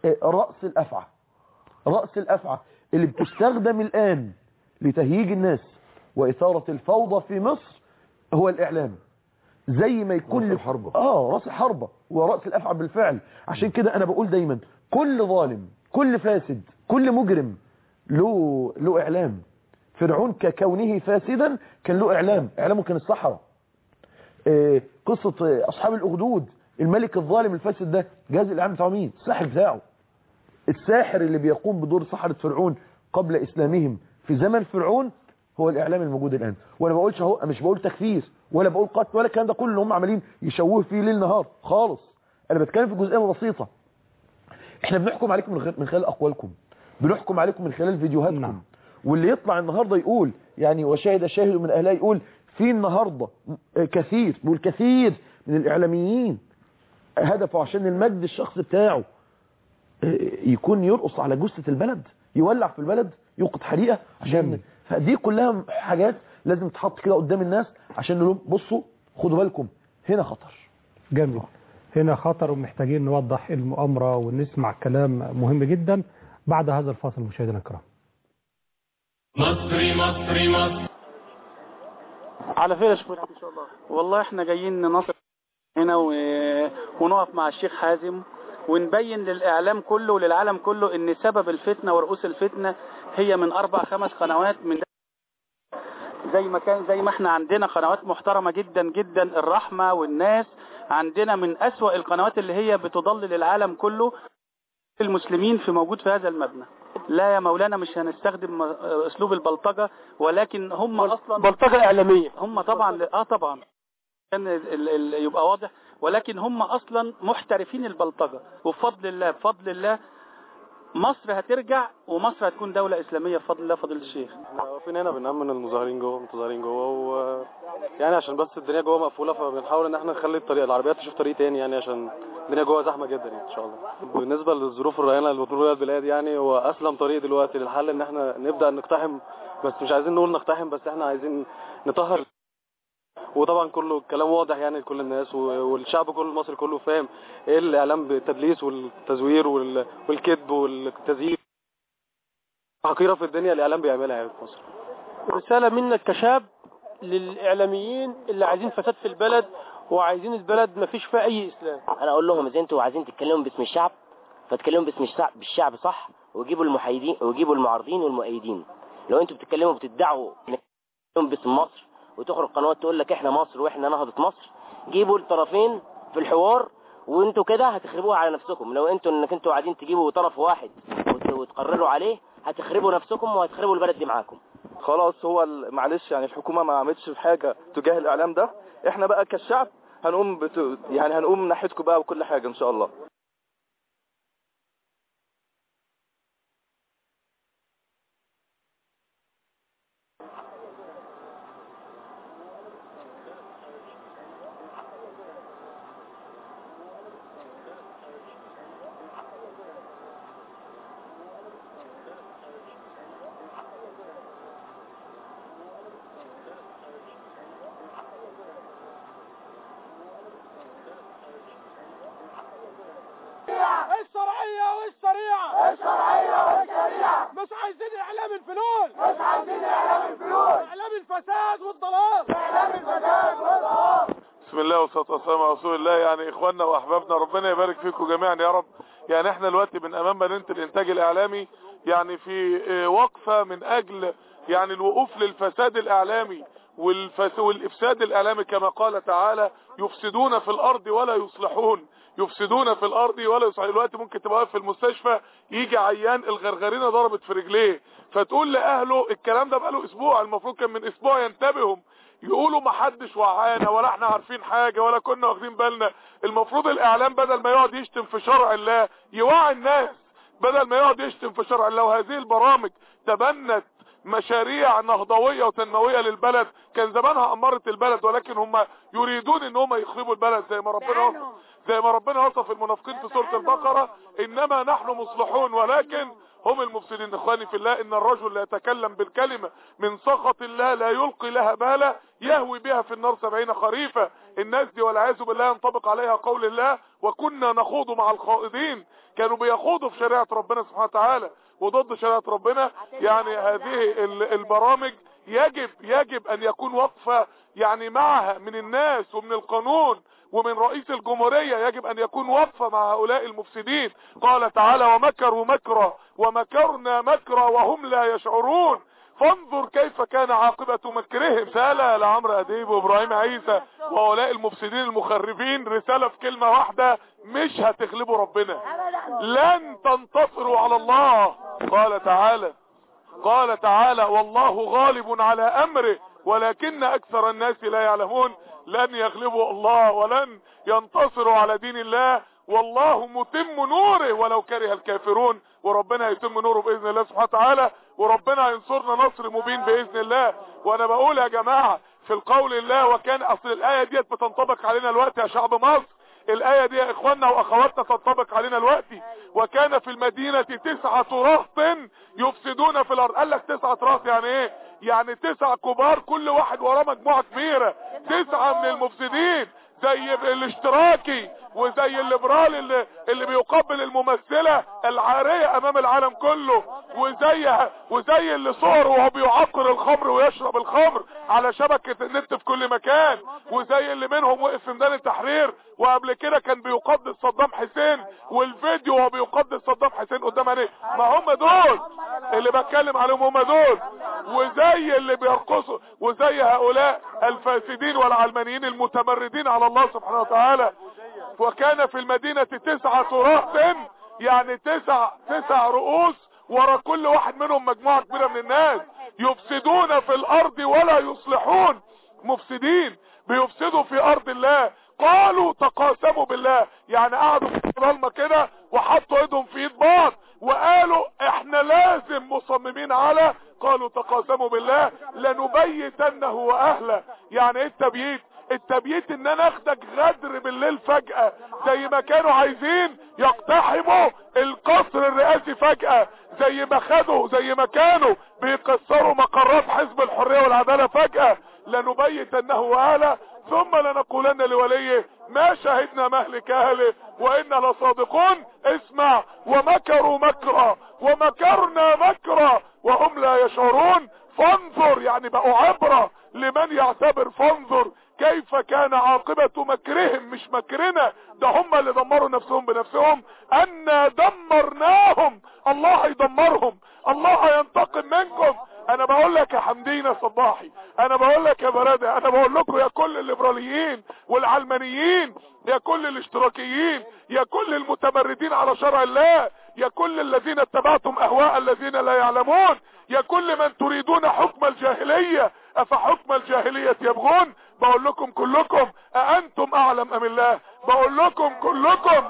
رأس الأفعى رأس الأفعى اللي بتستخدم الآن لتهييج الناس وإثارة الفوضى في مصر هو الإعلام. زي ما يكون رأس الحربة آه رأس الحربة ورأس الأفعى بالفعل. عشان كده أنا بقول دايما كل ظالم كل فاسد كل مجرم له له إعلام. فرعون ككونه فاسدا كان له إعلام، إعلامه كان الصحراء. إيه قصة أصحاب الأخدود، الملك الظالم الفاسد ده جهاز الإعلام بتاعه مين؟ الساحر بتاعه. الساحر اللي بيقوم بدور سحرة فرعون قبل إسلامهم في زمن فرعون هو الإعلام الموجود الآن. وأنا بقولش اهو مش بقول تكفير ولا بقول قتل ولا الكلام ده كله اللي هم عمالين يشوهوا فيه ليل نهار خالص. أنا بتكلم في جزئية بسيطة. إحنا بنحكم عليكم من خلال أقوالكم، بنحكم عليكم من خلال فيديوهاتكم. نعم. واللي يطلع النهاردة يقول يعني وشاهد شاهد من أهلها يقول في النهاردة كثير بيقول كثير من الإعلاميين هدفه عشان المجد الشخص بتاعه يكون يرقص على جثة البلد، يولع في البلد، يوقد حريقة عشان. فدي كلها حاجات لازم تحط كده قدام الناس عشان نقول بصوا خدوا بالكم هنا خطر. جميل، هنا خطر ومحتاجين نوضح المؤامرة ونسمع كلام مهم جدا بعد هذا الفاصل. مشاهدينا الكرام، مصري مصري مصر على خير يا شيخ ان شاء الله. والله احنا جايين نناصر هنا و... ونقف مع الشيخ حازم ونبين للاعلام كله وللعالم كله ان سبب الفتنه ورؤوس الفتنه هي من اربع خمس قنوات، من زي ما كان زي ما احنا عندنا قنوات محترمه جدا جدا، الرحمه والناس، عندنا من اسوأ القنوات اللي هي بتضلل العالم كله المسلمين في موجود في هذا المبنى. لا يا مولانا مش هنستخدم اسلوب البلطجة، ولكن هم اصلا بلطجة اعلامية. هم طبعا اه طبعا كان يبقى واضح، ولكن هم اصلا محترفين البلطجة. وبفضل الله بفضل الله مصر هترجع ومصر هتكون دولة اسلامية بفضل الله. فضل الشيخ احنا واقفين هنا بنأمن المظاهرين جوه المتظاهرين جوه، و يعني عشان بس الدنيا جوه مقفولة فبنحاول ان احنا نخلي الطريق العربيات تشوف طريق تاني، يعني عشان الدنيا جوه زحمة جدا يعني ان شاء الله. بالنسبة للظروف الرهينة اللي بتمر بيها البلاد، يعني هو اسلم طريق دلوقتي للحل ان احنا نبدأ نقتحم، بس مش عايزين نقول نقتحم، بس احنا عايزين نطهر. وطبعا كله الكلام واضح يعني لكل الناس، والشعب كله المصري كله فاهم ايه الاعلام بالتدليس والتزوير والكذب والتزييف حقيرة في الدنيا الاعلام بيعملها يعني في مصر. رسالة منك كشاب للاعلاميين اللي عايزين فساد في البلد وعايزين البلد ما فيش فيها اي اسلام. انا اقول لهم اذا انتوا عايزين تتكلموا باسم الشعب فتكلموا باسم الشعب بالشعب صح، وجيبوا المحايدين وجيبوا المعارضين والمؤيدين. لو انتوا بتتكلموا بتدعوا باسم مصر وتخرج قنوات تقول لك احنا مصر واحنا نهضة مصر، جيبوا الطرفين في الحوار وانتوا كده هتخربوها على نفسكم. لو انتوا انك انتوا عايزين تجيبوا طرف واحد وتقرروا عليه هتخربوا نفسكم وهتخربوا البلد دي معاكم. خلاص هو معلش يعني الحكومة ما عملتش في حاجة تجاه الاعلام ده، احنا بقى كالشعب هنقوم بت... يعني هنقوم ناحيتكم بقى وكل حاجة ان شاء الله. الشرعية والشريعة الشرعية والشريعة مش عايزين اعلام الفلول مش عايزين اعلام الفلول، اعلام الفساد والضلال اعلام الفساد والضلال. بسم الله والصلاة والسلام على رسول الله. يعني اخواننا واحبابنا ربنا يبارك فيكم جميعا يا رب. يعني احنا دلوقتي من امام مدينة الانتاج الاعلامي، يعني في وقفة من اجل يعني الوقوف للفساد الاعلامي والفس والافساد الاعلامي، كما قال تعالى يفسدون في الارض ولا يصلحون، يفسدون في الارض ولا يصلحون. دلوقتي ممكن تبقى واقف في المستشفى يجي عيان الغرغرينه ضربت في رجليه، فتقول لاهله الكلام ده بقاله اسبوع، المفروض كان من اسبوع ينتبهوا يقولوا ما حدش وعانا ولا احنا عارفين حاجه ولا كنا واخدين بالنا. المفروض الاعلام بدل ما يقعد يشتم في شرع الله يوعي الناس، بدل ما يقعد يشتم في شرع الله. وهذه البرامج تبنت مشاريع نهضوية وتنموية للبلد كان زمانها أمرت البلد، ولكن هم يريدون ان هم يخربوا البلد زي ما ربنا وصف زي ما ربنا وصف المنافقين في سورة البقرة انما نحن مصلحون ولكن هم المفسدين. اخواني في الله، ان الرجل لا يتكلم بالكلمة من سخط الله لا يلقي لها بالا يهوي بها في النار سبعين خريفا. الناس دي والعياذ بالله ينطبق عليها قول الله وكنا نخوض مع الخائضين. كانوا بيخوضوا في شريعة ربنا سبحانه وتعالى وضد شريعة ربنا. يعني هذه البرامج يجب يجب ان يكون وقفة يعني معها من الناس ومن القانون ومن رئيس الجمهورية، يجب ان يكون وقفة مع هؤلاء المفسدين. قال تعالى ومكروا مكرا ومكرنا مكرا وهم لا يشعرون فانظر كيف كان عاقبة مكرهم. رسالة لعمرو اديب وابراهيم عيسى وهؤلاء المفسدين المخربين، رسالة في كلمة واحدة: مش هتغلبوا ربنا، لن تنتصروا على الله. قال تعالى قال تعالى والله غالب على امره ولكن اكثر الناس لا يعلمون. لن يغلبوا الله ولن ينتصروا على دين الله، والله متم نوره ولو كره الكافرون. وربنا يتم نوره باذن الله سبحانه وتعالى، وربنا ينصرنا نصر مبين باذن الله. وانا بقول يا جماعه في القول الله وكان، اصل الايه ديت بتنطبق علينا الوقت يا شعب مصر. الآية دي يا إخواننا وأخواتنا تنطبق علينا الوقت. وكان في المدينة تسعة رهط يفسدون في الأرض. قال لك تسعة رهط يعني إيه؟ يعني تسع كبار كل واحد وراه مجموعة كبيرة، تسعة من المفسدين زي الاشتراكي وزي الليبرال اللي, اللي بيقبل الممثلة العارية امام العالم كله، وزي وزي اللي صور وهو بيعقر الخمر ويشرب الخمر على شبكة النت في كل مكان، وزي اللي منهم وقف في ميدان التحرير وقبل كده كان بيقدس صدام حسين والفيديو وهو بيقدس صدام حسين قدام عينيه. ما هم دول اللي بتكلم عليهم، هم دول. وزي اللي بيرقصوا، وزي هؤلاء الفاسدين والعلمانيين المتمردين على الله سبحانه وتعالى. وكان في المدينة تسعة رهط، يعني تسع تسع رؤوس ورا كل واحد منهم مجموعة كبيرة من الناس يفسدون في الارض ولا يصلحون. مفسدين بيفسدوا في ارض الله. قالوا تقاسموا بالله، يعني قعدوا في الظلمة كده وحطوا ايدهم في ايد بعض وقالوا احنا لازم مصممين على، قالوا تقاسموا بالله لنبيتنه واهله. يعني ايه التبييت؟ التبييت ان انا اخدك غدر بالليل فجأة زي ما كانوا عايزين يقتحموا القصر الرئاسي فجأة، زي ما خدوا زي ما كانوا بيكسروا مقرات حزب الحرية والعدالة فجأة. لنبيتنه واهله ثم لنقولن لوليه ما شهدنا مهلك اهله وإنا لصادقون. اسمع، ومكروا مكرا ومكرنا مكرا وهم لا يشعرون. فانظر، يعني بقوا عبرة لمن يعتبر. فانظر كيف كان عاقبة مكرهم، مش مكرنا، ده هم اللي دمروا نفسهم بنفسهم. أنا دمرناهم، الله هيدمرهم، الله هينتقم منكم. انا بقول لك يا حمدين صباحي، انا بقول لك يا برادة، انا بقول لكم يا كل الليبراليين والعلمانيين، يا كل الاشتراكيين، يا كل المتمردين على شرع الله، يا كل الذين اتبعتم اهواء الذين لا يعلمون، يا كل من تريدون حكم الجاهلية، افحكم الجاهلية يبغون. بقول لكم كلكم أأنتم اعلم ام الله؟ بقول لكم كلكم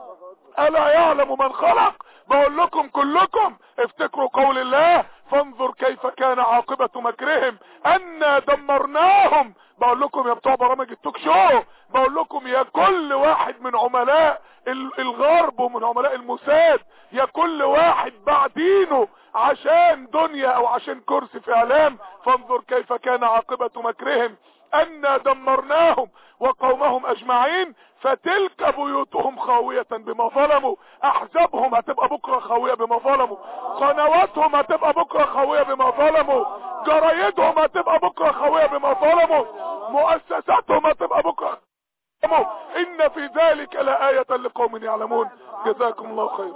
ألا يعلم من خلق؟ بقول لكم كلكم افتكروا قول الله فانظر كيف كان عاقبة مكرهم أنا دمرناهم. بقول لكم يا بتوع برامج التوك شو، بقول لكم يا كل واحد من عملاء الغرب ومن عملاء الموساد، يا كل واحد باع دينه عشان دنيا او عشان كرسي في اعلام، فانظر كيف كان عاقبة مكرهم أنا دمرناهم وقومهم أجمعين فتلك بيوتهم خاوية بما ظلموا. أحزابهم هتبقى بكرة خاوية بما ظلموا، قنواتهم هتبقى بكرة خاوية بما ظلموا، جرايدهم هتبقى بكرة خاوية بما ظلموا، مؤسساتهم هتبقى بكرة. إن في ذلك لآية لقوم يعلمون. جزاكم الله خير.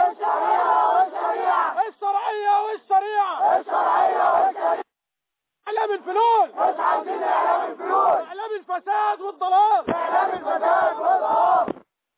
الشرعية والشريعة الشرعية والشريعة اعلام الفلول، مش عايزين اعلام الفلول، اعلام الفساد والضلال، اعلام الفساد والضلال.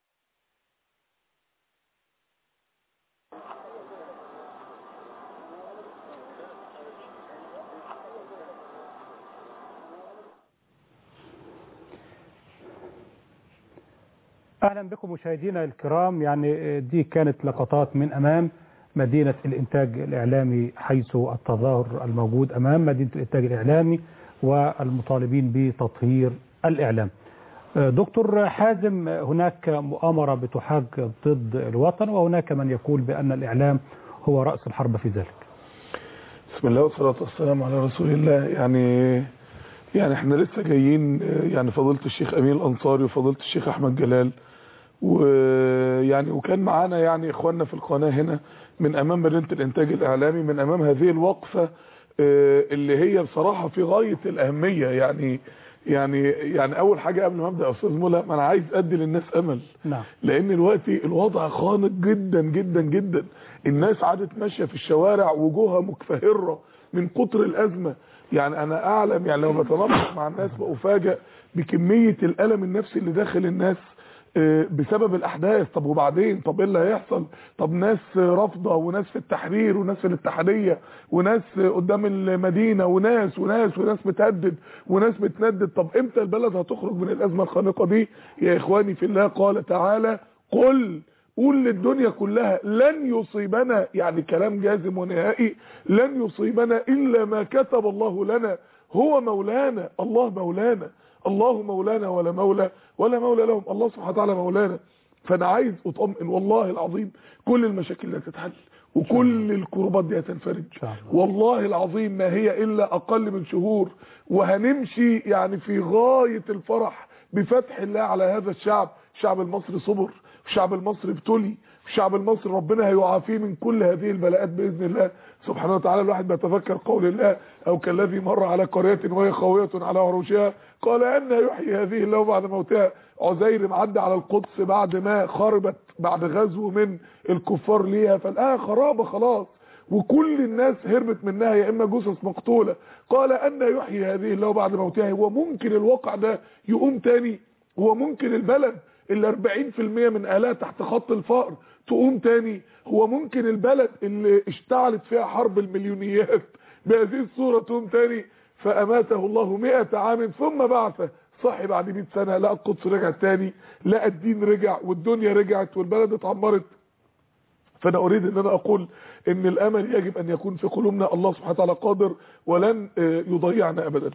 اهلا بكم مشاهدينا الكرام. يعني دي كانت لقطات من امام مدينة الإنتاج الإعلامي، حيث التظاهر الموجود أمام مدينة الإنتاج الإعلامي والمطالبين بتطهير الإعلام. دكتور حازم، هناك مؤامرة بتحاك ضد الوطن، وهناك من يقول بأن الإعلام هو رأس الحرب في ذلك. بسم الله والصلاة والسلام على رسول الله. يعني يعني احنا لسه جايين، يعني فضيلة الشيخ أمين الأنصاري وفضيلة الشيخ أحمد جلال ويعني وكان معانا يعني اخواننا في القناة هنا من امام مدينة الانتاج الاعلامي، من امام هذه الوقفة اللي هي بصراحة في غاية الاهمية. يعني يعني يعني اول حاجة قبل ما ابدا يا استاذ ملهم، انا عايز ادي للناس امل. نعم. لان دلوقتي الوضع خانق جدا جدا جدا، الناس عادت ماشية في الشوارع وجوهها مكفهرة من كتر الازمة. يعني انا اعلم، يعني لو بتناقش مع الناس بأفاجأ بكمية الالم النفسي اللي داخل الناس بسبب الاحداث. طب وبعدين، طب ايه اللي هيحصل؟ طب ناس رافضه، وناس في التحرير، وناس في الاتحاديه، وناس قدام المدينه، وناس وناس وناس بتهدد، وناس بتندد. طب امتى البلد هتخرج من الازمه الخانقه دي يا اخواني في الله؟ قال تعالى: قل، قول للدنيا كلها لن يصيبنا، يعني كلام جازم ونهائي، لن يصيبنا الا ما كتب الله لنا، هو مولانا، الله مولانا، الله مولانا ولا مولى ولا مولى لهم، الله سبحانه وتعالى مولانا. فانا عايز اطمئن والله العظيم، كل المشاكل دي هتتحل وكل الكروبات دي هتنفرج والله العظيم، ما هي الا اقل من شهور، وهنمشي يعني في غاية الفرح بفتح الله على هذا الشعب. الشعب المصري صبر، الشعب المصري ابتلي، الشعب المصري ربنا هيعافيه من كل هذه البلاءات باذن الله سبحانه وتعالى. الواحد بيتفكر قول الله: او كالذي مر على قرية وهي خاوية على عروشها قال ان يحيي هذه الله بعد موتها. عزير معدي على القدس بعد ما خربت بعد غزو من الكفار ليها، فالآن خرابة خلاص، وكل الناس هربت منها يا اما جثث مقتولة. قال ان يحيي هذه الله بعد موتها. هو ممكن الواقع ده يقوم تاني؟ هو ممكن البلد اللي أربعين في المية من اهلها تحت خط الفقر تقوم تاني؟ هو ممكن البلد اللي اشتعلت فيها حرب المليونيات بهذه الصورة تقوم تاني؟ فاماته الله مئة عام ثم بعثه. صحي بعد مئة سنة، لا القدس رجعت تاني، لا الدين رجع، والدنيا رجعت، والبلد اتعمرت. فانا اريد ان انا اقول ان الامل يجب ان يكون في قلوبنا. الله سبحانه وتعالى قادر ولن يضيعنا ابدا.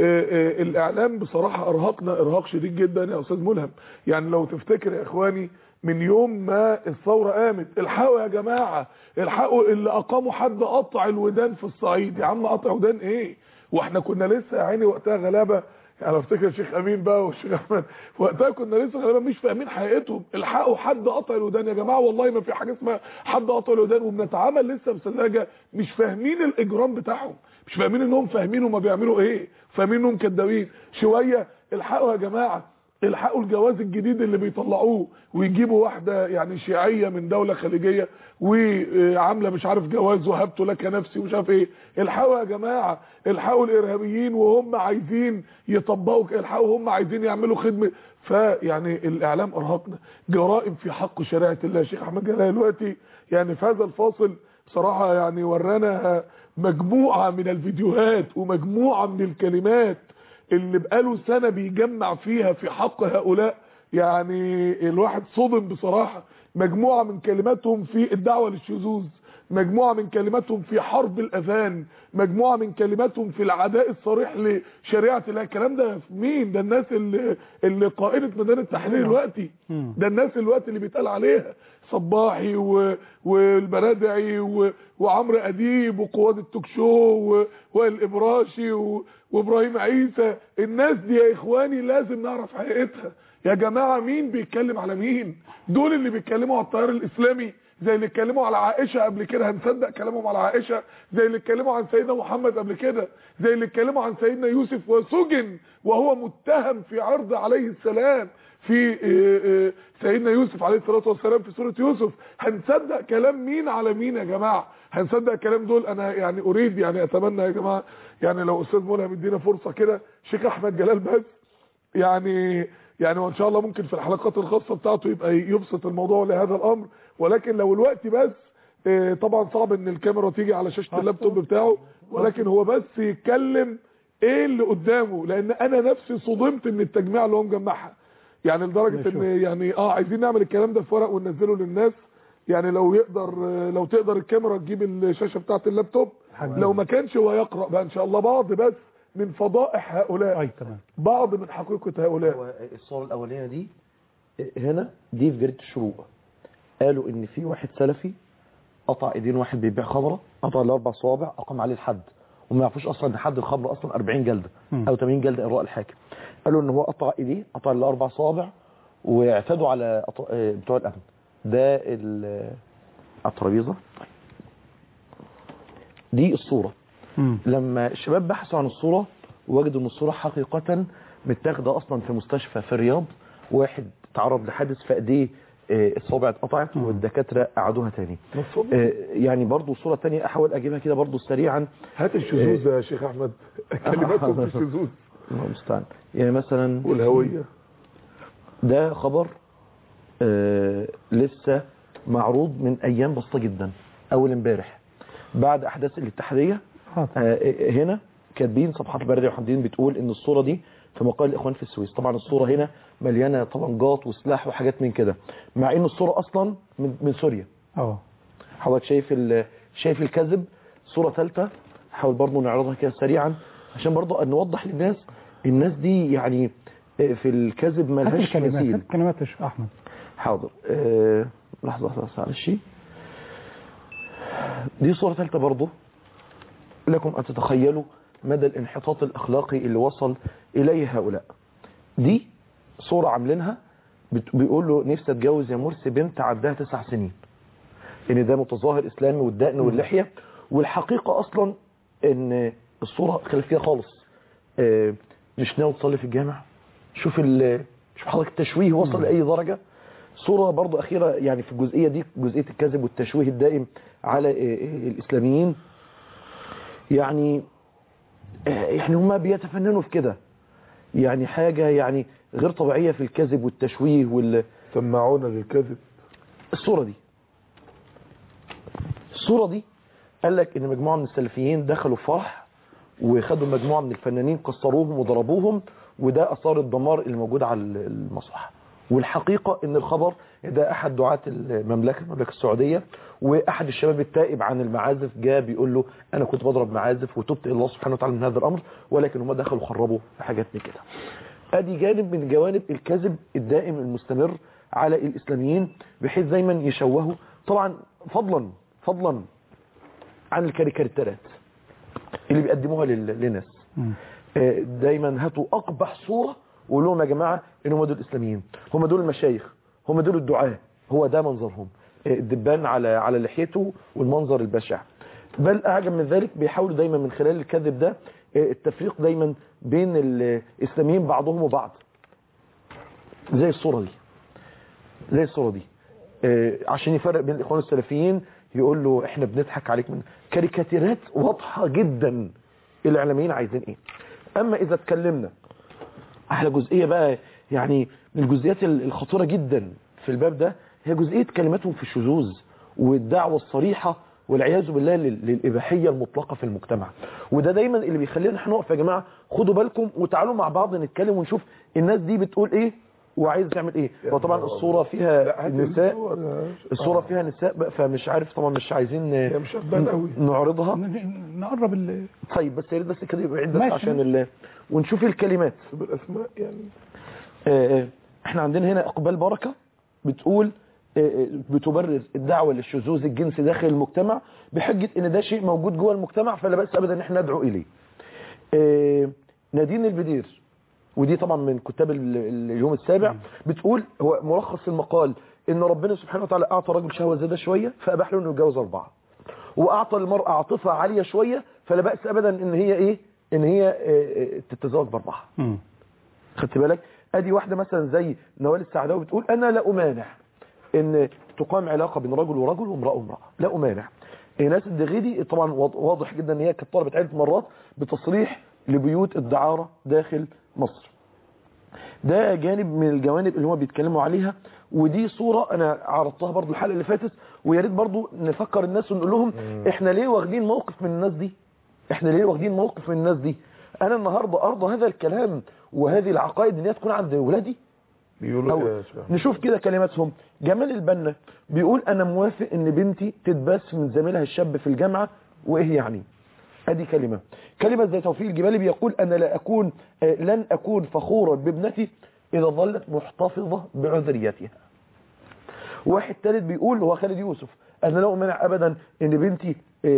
الاعلام بصراحة ارهقنا ارهاق شديد جدا يا استاذ ملهم. يعني لو تفتكر يا اخواني من يوم ما الثورة قامت: الحقوا يا جماعة، الحقوا اللي اقاموا حد قطع الودان في الصعيد. يا عم قطع ودان ايه؟ واحنا كنا لسه يا عيني وقتها غلابه. يعني افتكر الشيخ امين بقى والشيخ احمد وقتها كنا لسه غالبا مش فاهمين حقيقتهم. الحقوا حد قطع الودان يا جماعه، والله ما في حاجه اسمها حد قطع الودان، وبنتعامل لسه بسذاجه، مش فاهمين الاجرام بتاعهم، مش فاهمين انهم فاهمين هما بيعملوا ايه، فاهمين انهم كدابين شويه. الحقوا يا جماعه، الحقوا الجواز الجديد اللي بيطلعوه ويجيبوا واحده يعني شيعيه من دوله خليجيه وعامله مش عارف جواز وهبت لك نفسي ومش عارف ايه. الحقوا يا جماعه، الحقوا الارهابيين وهم عايزين يطبقوا، الحقوا هم عايزين يعملوا خدمه. فيعني الاعلام ارهقنا، جرائم في حق شريعه الله. الشيخ احمد جلال دلوقتي يعني في هذا الفاصل بصراحه يعني ورانا مجموعه من الفيديوهات ومجموعه من الكلمات اللي بقاله سنة بيجمع فيها في حق هؤلاء. يعني الواحد صدم بصراحة. مجموعة من كلماتهم في الدعوة للشذوذ، مجموعة من كلماتهم في حرب الأذان، مجموعة من كلماتهم في العداء الصريح لشريعة الله. الكلام ده مين؟ ده الناس اللي, اللي قائدة ميدان التحرير الوقتي، ده الناس الوقت اللي بيتقال عليها صباحي والبرادعي وعمرو أديب وقواد التوكشو والإبراشي وابراهيم عيسى. الناس دي يا اخواني لازم نعرف حقيقتها يا جماعة. مين بيتكلم على مين؟ دول اللي بيتكلموا على التيار الاسلامي زي اللي اتكلموا على عائشة قبل كده، هنصدق كلامهم على عائشة؟ زي اللي اتكلموا عن سيدنا محمد قبل كده، زي اللي اتكلموا عن سيدنا يوسف وسجن وهو متهم في عرض عليه السلام في سيدنا يوسف عليه الصلاة والسلام في سورة يوسف. هنصدق كلام مين على مين يا جماعة؟ هنصدق كلام دول؟ انا يعني اريد يعني اتمنى يا جماعة يعني لو استاذ ملهم يدينا فرصة كده، شيخ احمد جلال بس يعني يعني وان شاء الله ممكن في الحلقات الخاصة بتاعته يبقى يبسط الموضوع لهذا الامر. ولكن لو الوقت بس طبعا صعب ان الكاميرا تيجي على شاشة اللابتوب بتاعه، ولكن هو بس يتكلم ايه اللي قدامه، لان انا نفسي صدمت من التجميع اللي هو مجمعها. يعني لدرجة ان يعني اه عايزين نعمل الكلام ده في ورق وننزله للناس. يعني لو يقدر لو تقدر الكاميرا تجيب الشاشة بتاعت اللابتوب، لو ما كانش هو يقرأ بقى ان شاء الله بعض بس من فضائح هؤلاء، اي تمام، بعض من حقيقة هؤلاء. الصورة الاولانية دي هنا دي في جريدة الشروق، قالوا ان في واحد سلفي قطع ايدين واحد بيبيع خمرة، قطع الاربع صوابع، اقام عليه الحد، وما يعرفوش اصلا ان حد الخمر اصلا أربعين جلدة او ثمانين جلدة اراء الحاكم. قالوا ان هو قطع ايديه، قطع الاربع صوابع واعتدوا على بتوع الامن. ده الترابيزه. دي الصوره. م. لما الشباب بحثوا عن الصوره وجدوا ان الصوره حقيقه متاخده اصلا في مستشفى في الرياض. واحد تعرض لحادث في ايديه الصوابع اتقطعت والدكاتره قعدوها تاني. يعني برضو صوره تانية احاول اجيبها كده برضو سريعا. هات الشذوذ يا شيخ احمد، كلماتهم في الشذوذ. الله المستعان. يعني مثلا والهويه ده خبر آه لسه معروض من ايام بسيطه جدا، اول امبارح بعد احداث الاتحاديه. آه هنا كاتبين صفحات البريه وحمدين بتقول ان الصوره دي في مقال الاخوان في السويس. طبعا الصوره هنا مليانه طلنجات وسلاح وحاجات من كده، مع ان الصوره اصلا من, من سوريا. اه حضرتك شايف شايف الكذب. صوره ثالثه حاول برضه نعرضها كده سريعا عشان برضه نوضح للناس الناس دي يعني في الكذب ما لهاش مثيل. كلمات يا شيخ احمد. حاضر. أه لحظه لحظه معلش. دي صوره ثالثه برضه لكم ان تتخيلوا مدى الانحطاط الاخلاقي اللي وصل اليه هؤلاء. دي صوره عاملينها بيقول له نفسي اتجوز يا مرسي بنت عدها تسع سنين، ان ده متظاهر اسلامي والدقن واللحيه. والحقيقه اصلا ان الصوره خلفيه خالص. أه مش ناوي تصلي في الجامع. شوف شوف حضرتك التشويه وصل لاي درجه. صوره برضو اخيره يعني في الجزئيه دي، جزئيه الكذب والتشويه الدائم على الاسلاميين. يعني يعني هم بيتفننوا في كده، يعني حاجه يعني غير طبيعيه في الكذب والتشويه وال سمعونا للكذب. الصوره دي الصوره دي قال لك ان مجموعه من السلفيين دخلوا فرح وخدوا مجموعه من الفنانين كسروهم وضربوهم، وده اثار الدمار اللي موجود على المسرح. والحقيقه ان الخبر ده احد دعاة المملكه المملكه السعوديه، واحد الشباب التائب عن المعازف جاء بيقول له انا كنت بضرب معازف وتبت الى الله سبحانه وتعالى من هذا الامر، ولكن هم دخلوا خربوا في حاجات من كده. ادي جانب من جوانب الكذب الدائم المستمر على الاسلاميين بحيث دايما يشوهوا. طبعا فضلا فضلا عن الكاريكاتيرات اللي بيقدموها للناس. دايما هاتوا اقبح صوره وقول لهم يا جماعه ان هم دول الاسلاميين، هم دول المشايخ، هم دول الدعاه، هو ده منظرهم. الدبان على على لحيته والمنظر البشع. بل اعجب من ذلك بيحاولوا دايما من خلال الكذب ده التفريق دايما بين الاسلاميين بعضهم وبعض. زي الصوره دي زي الصوره دي عشان يفرق بين الاخوان السلفيين يقول له احنا بنضحك عليك. من كاريكاتيرات واضحه جدا الاعلاميين عايزين ايه. اما اذا اتكلمنا على جزئيه بقى يعني من الجزئيات الخطيره جدا في الباب ده، هي جزئيه كلماتهم في الشذوذ والدعوه الصريحه والعياذ بالله للاباحيه المطلقه في المجتمع. وده دايما اللي بيخلينا احنا نقف يا جماعه خدوا بالكم وتعالوا مع بعض نتكلم ونشوف الناس دي بتقول ايه وعايز تعمل ايه. وطبعا الصوره فيها نساء، الصوره فيها نساء فمش عارف طبعا مش عايزين مش قوي نعرضها نقرب ال... طيب بس يا ريت بس كده يبقى عيد بس عشان ال... ونشوف الكلمات بالاسماء يعني. آه احنا عندنا هنا اقبال بركه بتقول آه بتبرر الدعوه للشذوذ الجنسي داخل المجتمع بحجه ان ده شيء موجود جوه المجتمع فلا باس ابدا ان احنا ندعو اليه. آه نادين البدير ودي طبعا من كتاب اليوم السابع بتقول هو ملخص المقال ان ربنا سبحانه وتعالى اعطى رجل شهوه زياده شويه فاباح له انه يتجوز اربعه، واعطى المراه عاطفه عاليه شويه فلا باس ابدا ان هي ايه ان هي تتزوج باربعه. خدت بالك؟ ادي واحده مثلا زي نوال السعداوي بتقول انا لا امانع ان تقام علاقه بين رجل ورجل وامراه وامراه، لا امانع. ناس الدغيدي طبعا واضح جدا ان هي كانت طلبت عده مرات بتصريح لبيوت الدعاره داخل مصر. ده جانب من الجوانب اللي هم بيتكلموا عليها. ودي صورة انا عرضتها برضو الحلقة اللي فاتت، ويا ريت برضو نفكر الناس ونقول لهم احنا ليه واخدين موقف من الناس دي، احنا ليه واخدين موقف من الناس دي. انا النهاردة ارضى هذا الكلام وهذه العقائد ان هي تكون عند ولادي. بيقولوا نشوف كده كلماتهم. جمال البنا بيقول انا موافق ان بنتي تتباس من زميلها الشاب في الجامعة، وايه يعني. ادي كلمة كلمة زي توفيق الجبالي بيقول انا لا اكون لن اكون فخورا بابنتي اذا ظلت محتفظة بعذريتها. واحد ثالث بيقول هو خالد يوسف انا لا امنع ابدا ان بنتي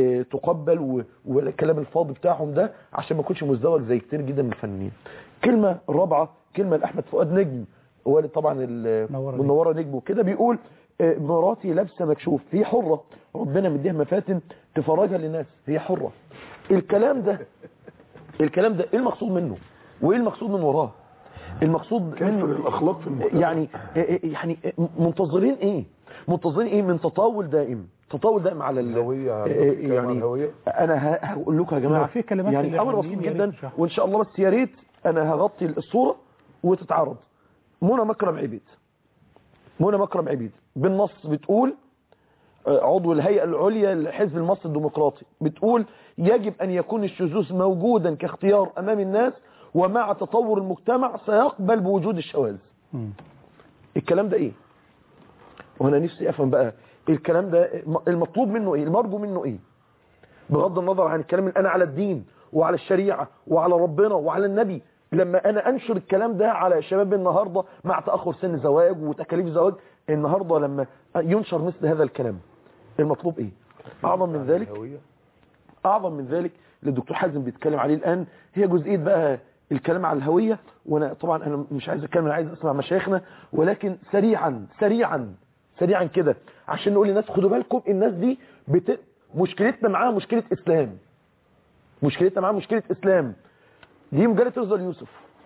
تقبل والكلام الفاضي بتاعهم ده عشان ما اكونش مزدوج زي كتير جدا من الفنانين. كلمة رابعة كلمة لاحمد فؤاد نجم والد طبعا المنوره نجم وكده، بيقول مراتي لابسه مكشوف، هي حره، ربنا مديها مفاتن تفرجها للناس، هي حره. الكلام ده الكلام ده ايه المقصود منه وايه المقصود من وراه؟ المقصود منه الاخلاق في المجتمع. يعني يعني منتظرين ايه؟ منتظرين ايه من تطاول دائم تطاول دائم على الهويه يعني الهويه. انا هقول لكم يا جماعه في كلمات يعني امر بسيط جدا، وان شاء الله بس يا ريت انا هغطي الصوره وتتعرض. منى مكرم عبيد منى مكرم عبيد بالنص بتقول، عضو الهيئة العليا للحزب المصري الديمقراطي، بتقول يجب أن يكون الشذوذ موجودا كاختيار أمام الناس، ومع تطور المجتمع سيقبل بوجود الشواذ. الكلام ده إيه؟ وأنا نفسي أفهم بقى الكلام ده المطلوب منه إيه؟ المرجو منه إيه؟ بغض النظر عن الكلام اللي أنا على الدين وعلى الشريعة وعلى ربنا وعلى النبي، لما أنا أنشر الكلام ده على شباب النهاردة مع تأخر سن الزواج وتكاليف الزواج النهاردة، لما ينشر مثل هذا الكلام المطلوب ايه؟ اعظم من ذلك اعظم من ذلك اللي الدكتور حازم بيتكلم عليه الان، هي جزئيه بقى الكلام على الهويه. وانا طبعا انا مش عايز اتكلم، انا عايز اسمع مشايخنا، ولكن سريعا سريعا سريعا كده عشان نقول للناس خدوا بالكم الناس دي بت... مشكلتنا معاها مشكله اسلام مشكلتنا معاها مشكله اسلام. دي مجله روزا اليوسف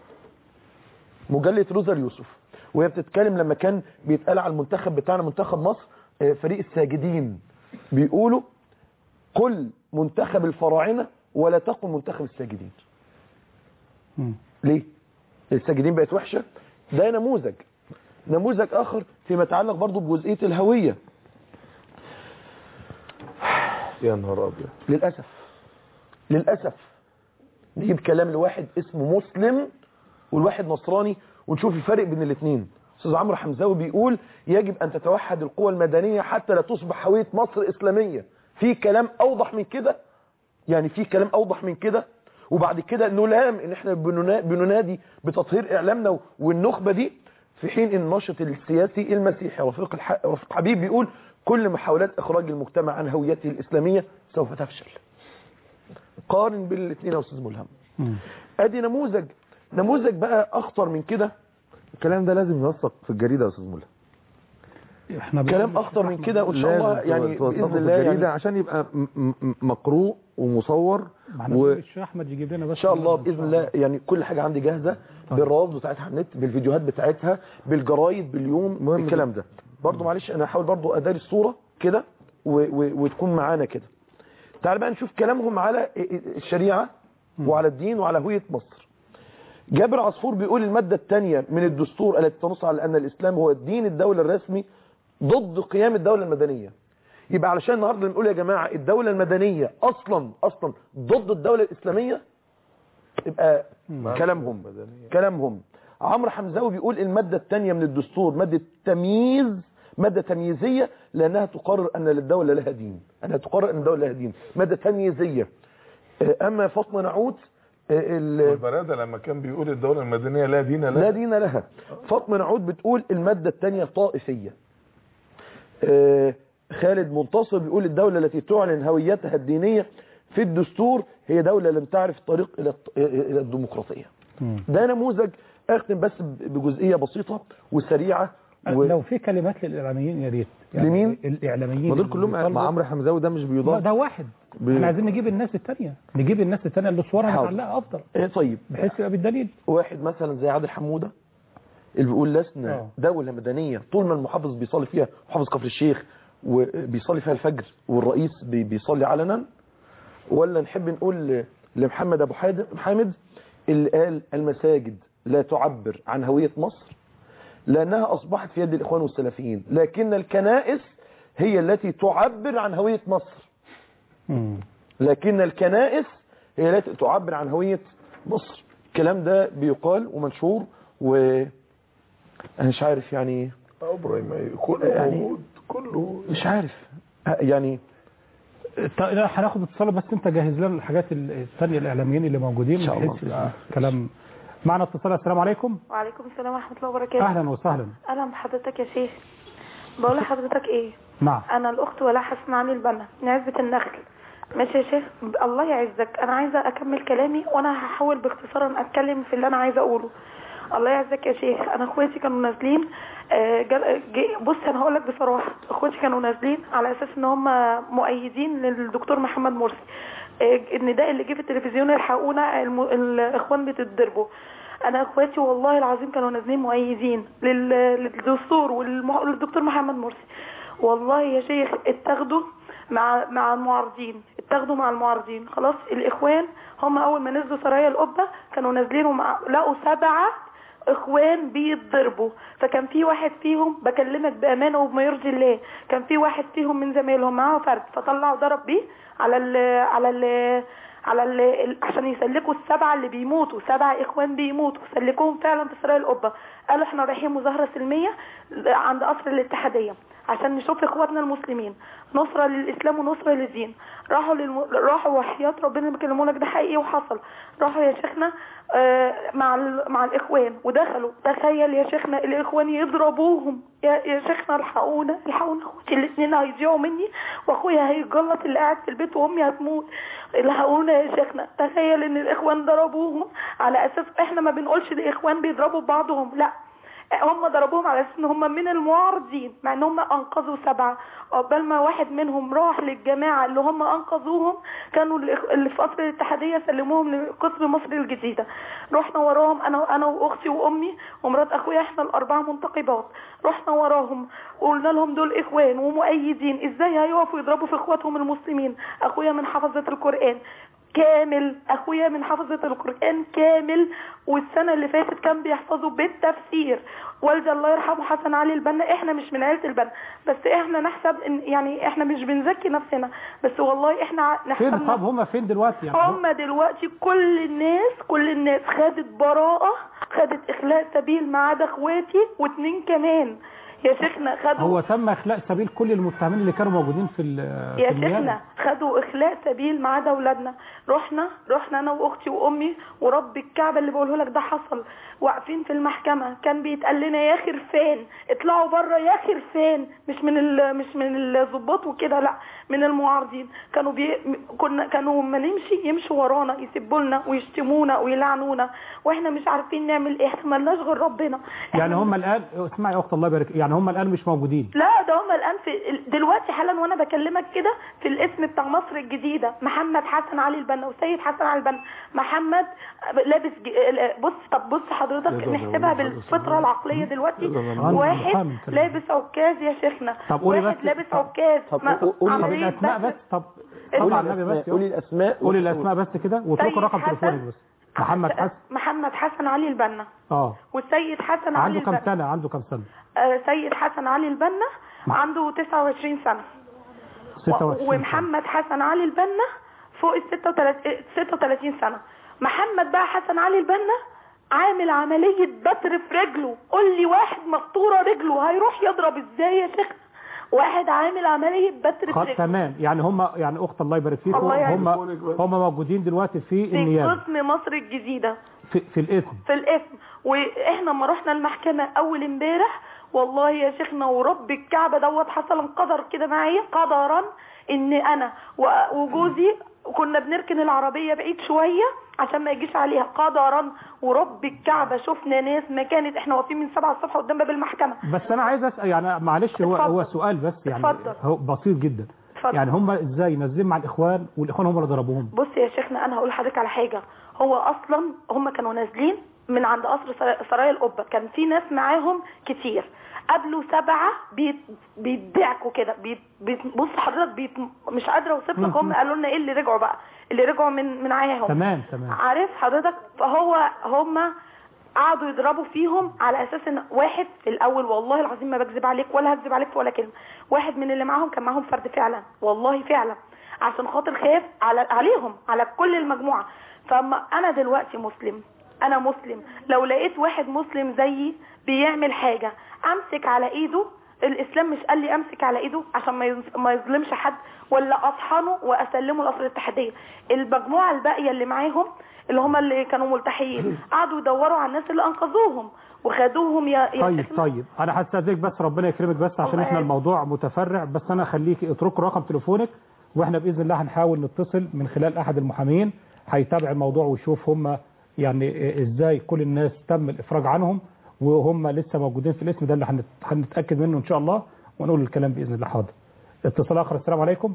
مجله روزا اليوسف وهي بتتكلم لما كان بيتقال على المنتخب بتاعنا منتخب مصر فريق الساجدين، بيقولوا كل منتخب الفراعنه ولا تقل منتخب الساجدين. م. ليه؟ الساجدين بقت وحشه. ده نموذج نموذج اخر فيما يتعلق برضو بجزئيه الهويه. يا نهار ابيض، للاسف للاسف نجيب كلام لواحد اسمه مسلم والواحد نصراني ونشوف الفرق بين الاثنين. استاذ عمرو حمزاوي بيقول يجب ان تتوحد القوى المدنيه حتى لا تصبح هويه مصر اسلاميه. في كلام اوضح من كده؟ يعني في كلام اوضح من كده؟ وبعد كده نلام ان احنا بننادي بتطهير اعلامنا والنخبه دي، في حين ان الناشط السياسي المسيحي رفيق الح... رفيق حبيب بيقول كل محاولات اخراج المجتمع عن هويته الاسلاميه سوف تفشل. قارن بين الاثنين يا استاذ ملهم. ادي نموذج نموذج بقى اخطر من كده. الكلام ده لازم يوثق في الجريده يا استاذ ملهم. احنا كلام اخطر من كده وان شاء الله يعني باذن الله يعني عشان يبقى مقروء ومصور والشيخ احمد يجيب لنا بس ان شاء الله باذن الله يعني كل حاجه عندي جاهزه بالروابط بتاعتها على النت بالفيديوهات بتاعتها بالجرايد باليوم الكلام ده. برضو معلش انا هحاول برضو اداري الصوره كده وتكون معانا كده. تعال بقى نشوف كلامهم على الشريعه وعلى الدين وعلى هويه مصر. جابر عصفور بيقول الماده الثانيه من الدستور التي تنص على ان الاسلام هو الدين الدوله الرسمي ضد قيام الدوله المدنيه. يبقى علشان النهارده بنقول يا جماعه الدوله المدنيه اصلا اصلا ضد الدوله الاسلاميه، يبقى كلامهم كلامهم عمرو حمزاوي بيقول الماده الثانيه من الدستور ماده تمييز ماده تمييزيه لانها تقرر ان للدوله لها دين انها تقرر ان الدوله لها دين ماده تمييزيه. اما فاطمه نعود البرادة لما كان بيقول الدوله المدنيه لا دين لها لا دين لها فاطمه نعود بتقول الماده الثانيه طائفيه. خالد منتصر بيقول الدولة التي تعلن هويتها الدينية في الدستور هي دولة لم تعرف الطريق إلى إلى الديمقراطية. ده نموذج. أختم بس بجزئية بسيطة وسريعة و... لو في كلمات للإعلاميين يا ريت يعني لمين؟ الإعلاميين ما دول كلهم مع عمرو حمزاوي ده مش بيضاف ده واحد ب... احنا عايزين نجيب الناس الثانية نجيب الناس الثانية اللي صورها متعلقة أفضل. إيه طيب بحيث يبقى بالدليل. واحد مثلا زي عادل حمودة اللي بيقول لسنا أوه. دولة مدنية طول ما المحافظ بيصلي فيها محافظ كفر الشيخ وبيصلي فيها الفجر والرئيس بيصلي علنا، ولا نحب نقول لمحمد ابو حامد اللي قال المساجد لا تعبر عن هوية مصر لانها اصبحت في يد الاخوان والسلفيين لكن الكنائس هي التي تعبر عن هوية مصر. لكن الكنائس هي التي تعبر عن هوية مصر. الكلام ده بيقال ومنشور وانا مش عارف يعني ابراهيم كله يعني كله مش عارف يعني. هناخد اتصال بس انت جهز لنا الحاجات الثانيه الاعلاميين اللي موجودين بحيث كلام معنا. اتصال. السلام عليكم. وعليكم السلام ورحمه الله وبركاته. اهلا وسهلا. اهلا بحضرتك يا شيخ. بقول لحضرتك ايه؟ نعم. انا الاخت ولا حسن عامل بنا من عزبه النخل. ماشي يا شيخ، الله يعزك، انا عايزه اكمل كلامي وانا هحاول باختصار اتكلم في اللي انا عايزه اقوله. الله يعزك يا شيخ، انا اخواتي كانوا نازلين، بص انا هقول لك بصراحه، اخواتي كانوا نازلين على اساس ان هم مؤيدين للدكتور محمد مرسي. النداء اللي جه في التلفزيون الحقونا الاخوان بتتضربوا. انا اخواتي والله العظيم كانوا نازلين مؤيدين للدستور والدكتور محمد مرسي. والله يا شيخ اتاخدوا مع مع المعارضين، اتاخدوا مع المعارضين. خلاص الاخوان هم اول ما نزلوا سرايا القبه كانوا نازلين ومع... لقوا سبعه اخوان بيتضربوا. فكان في واحد فيهم، بكلمك بامانه وبما يرضي الله، كان في واحد فيهم من زمايلهم معاه فرد، فطلعوا ضرب بيه على ال على ال على ال عشان يسلكوا السبعه اللي بيموتوا، سبعه اخوان بيموتوا، سلكوهم فعلا في سرايا القبه. قالوا احنا رايحين مظاهره سلميه عند قصر الاتحاديه عشان نشوف اخواتنا المسلمين، نصرة للاسلام ونصرة للدين. راحوا للم... راحوا وحياة ربنا بيكلموا لك ده حقيقي وحصل. راحوا يا شيخنا آه مع ال... مع الاخوان ودخلوا. تخيل يا شيخنا الاخوان يضربوهم، يا, يا شيخنا الحقونا الحقونا، اخوتي الاثنين هيضيعوا مني واخويا هيتجلط اللي قاعد في البيت وامي هتموت. الحقونا يا شيخنا. تخيل ان الاخوان ضربوهم على اساس احنا ما بنقولش الاخوان بيضربوا بعضهم، لا، هم ضربوهم على اساس ان هم من المعارضين، مع ان هم انقذوا سبعه. قبل ما واحد منهم راح للجماعه اللي هم انقذوهم كانوا اللي في قصر الاتحاديه سلموهم لقسم مصر الجديده. رحنا وراهم انا انا واختي وامي ومرات اخويا، احنا الاربعه منتقبات، رحنا وراهم وقلنا لهم دول اخوان ومؤيدين، ازاي هيقفوا يضربوا في اخواتهم المسلمين؟ اخويا من حفظه القران كامل، اخويا من حفظة القرآن كامل، والسنة اللي فاتت كان بيحفظوا بالتفسير. والدي الله يرحمه حسن علي البنا، احنا مش من عيلة البنا بس احنا نحسب ان يعني احنا مش بنزكي نفسنا، بس والله احنا نحسب. فين طب هم فين دلوقتي يعني؟ هم دلوقتي كل الناس كل الناس خدت براءة، خدت اخلاء سبيل ما عدا اخواتي واتنين كمان يا شيخنا. خدوا هو تم اخلاء سبيل كل المتهمين اللي كانوا موجودين في يا شيخنا، خدوا اخلاء سبيل ما عدا اولادنا. رحنا رحنا انا واختي وامي ورب الكعبه اللي بقوله لك ده حصل، واقفين في المحكمه كان بيتقال لنا يا خرفان اطلعوا بره يا خرفان، مش من ال... مش من الضباط وكده، لا من المعارضين. كانوا بي... كنا كانوا ما نمشي يمشوا ورانا يسبوا لنا ويشتمونا ويلعنونا، واحنا مش عارفين نعمل ايه، احنا مالناش غير ربنا. يعني هم الان، اسمعي يا اخت الله يبارك، يعني هم الان مش موجودين؟ لا ده هم الان في دلوقتي حالا وانا بكلمك كده في الاسم بتاع مصر الجديده، محمد حسن علي البنا وسيد حسن علي البنا. محمد لابس ج... بص طب بص حضرتك نحسبها بالفطره العقليه دلوقتي، واحد لابس عكاز يا شيخنا، واحد لابس عكاز. قولي الاسماء بس، طب قولي النبي بس، قولي الاسماء قولي الاسماء بس كده واتركوا رقم تليفونك بس. محمد حسن محمد حسن علي البنا اه والسيد حسن علي البنا. عنده كم سنه؟ عنده كم سنه؟ آه سيد حسن علي البنا عنده تسعة وعشرين سنه. ستة وعشرين ومحمد حسن علي البنا فوق ال ستة وثلاثين سنه. محمد بقى حسن علي البنا عامل عمليه بتر في رجله. قول لي واحد مقطوره رجله هيروح يضرب ازاي يا شيخ؟ واحد عامل عمليه بتر في رجله. تمام، يعني هم يعني اخت الله يبارك فيكم، هم هم موجودين دلوقتي في النيابه في قسم مصر الجديده في في الاسم في الاسم. واحنا لما رحنا المحكمه اول امبارح والله يا شيخنا ورب الكعبه دوت حصل قدر كده معايا، قدرا ان انا وجوزي كنا بنركن العربيه بعيد شويه عشان ما يجيش عليها، قدرا ورب الكعبه شفنا ناس ما كانت، احنا واقفين من سبعة الصبح قدام باب المحكمه. بس انا عايز اسال يعني معلش، هو هو سؤال بس يعني اتفضل. هو بسيط جدا. اتفضل. يعني هم ازاي نازلين مع الاخوان والاخوان هم اللي ضربوهم؟ بص يا شيخنا انا هقول لحضرتك على حاجه، هو اصلا هم كانوا نازلين من عند قصر سرايا القبه، كان في ناس معاهم كتير، قابلوا سبعه بيت بيدعكوا كده بيت بيت بص حضرتك بيت مش قادره اوصف لك، هم قالوا لنا ايه اللي رجعوا بقى اللي رجعوا من من معاهم. تمام تمام عارف حضرتك، فهو هم قعدوا يضربوا فيهم على اساس ان واحد في الاول والله العظيم ما بكذب عليك ولا هكذب عليك ولا كلمه، واحد من اللي معاهم كان معاهم فرد فعلا والله فعلا عشان خاطر خاف على عليهم على كل المجموعه. فاما انا دلوقتي مسلم، انا مسلم، لو لقيت واحد مسلم زيي بيعمل حاجه امسك على ايده، الاسلام مش قال لي امسك على ايده عشان ما يظلمش حد ولا اطحنه واسلمه لقصر الاتحاديه. المجموعه الباقيه اللي معاهم اللي هم اللي كانوا ملتحيين قعدوا يدوروا على الناس اللي انقذوهم وخدوهم يا طيب طيب انا هستاذنك بس ربنا يكرمك بس عشان احنا الموضوع متفرع، بس انا خليكي اتركوا رقم تليفونك واحنا باذن الله هنحاول نتصل من خلال احد المحامين هيتابع الموضوع ويشوف هم يعني ازاي كل الناس تم الافراج عنهم وهم لسه موجودين في الاسم ده اللي هنت- هنتاكد منه ان شاء الله ونقول الكلام باذن الله. حاضر. اتصال اخر. السلام عليكم.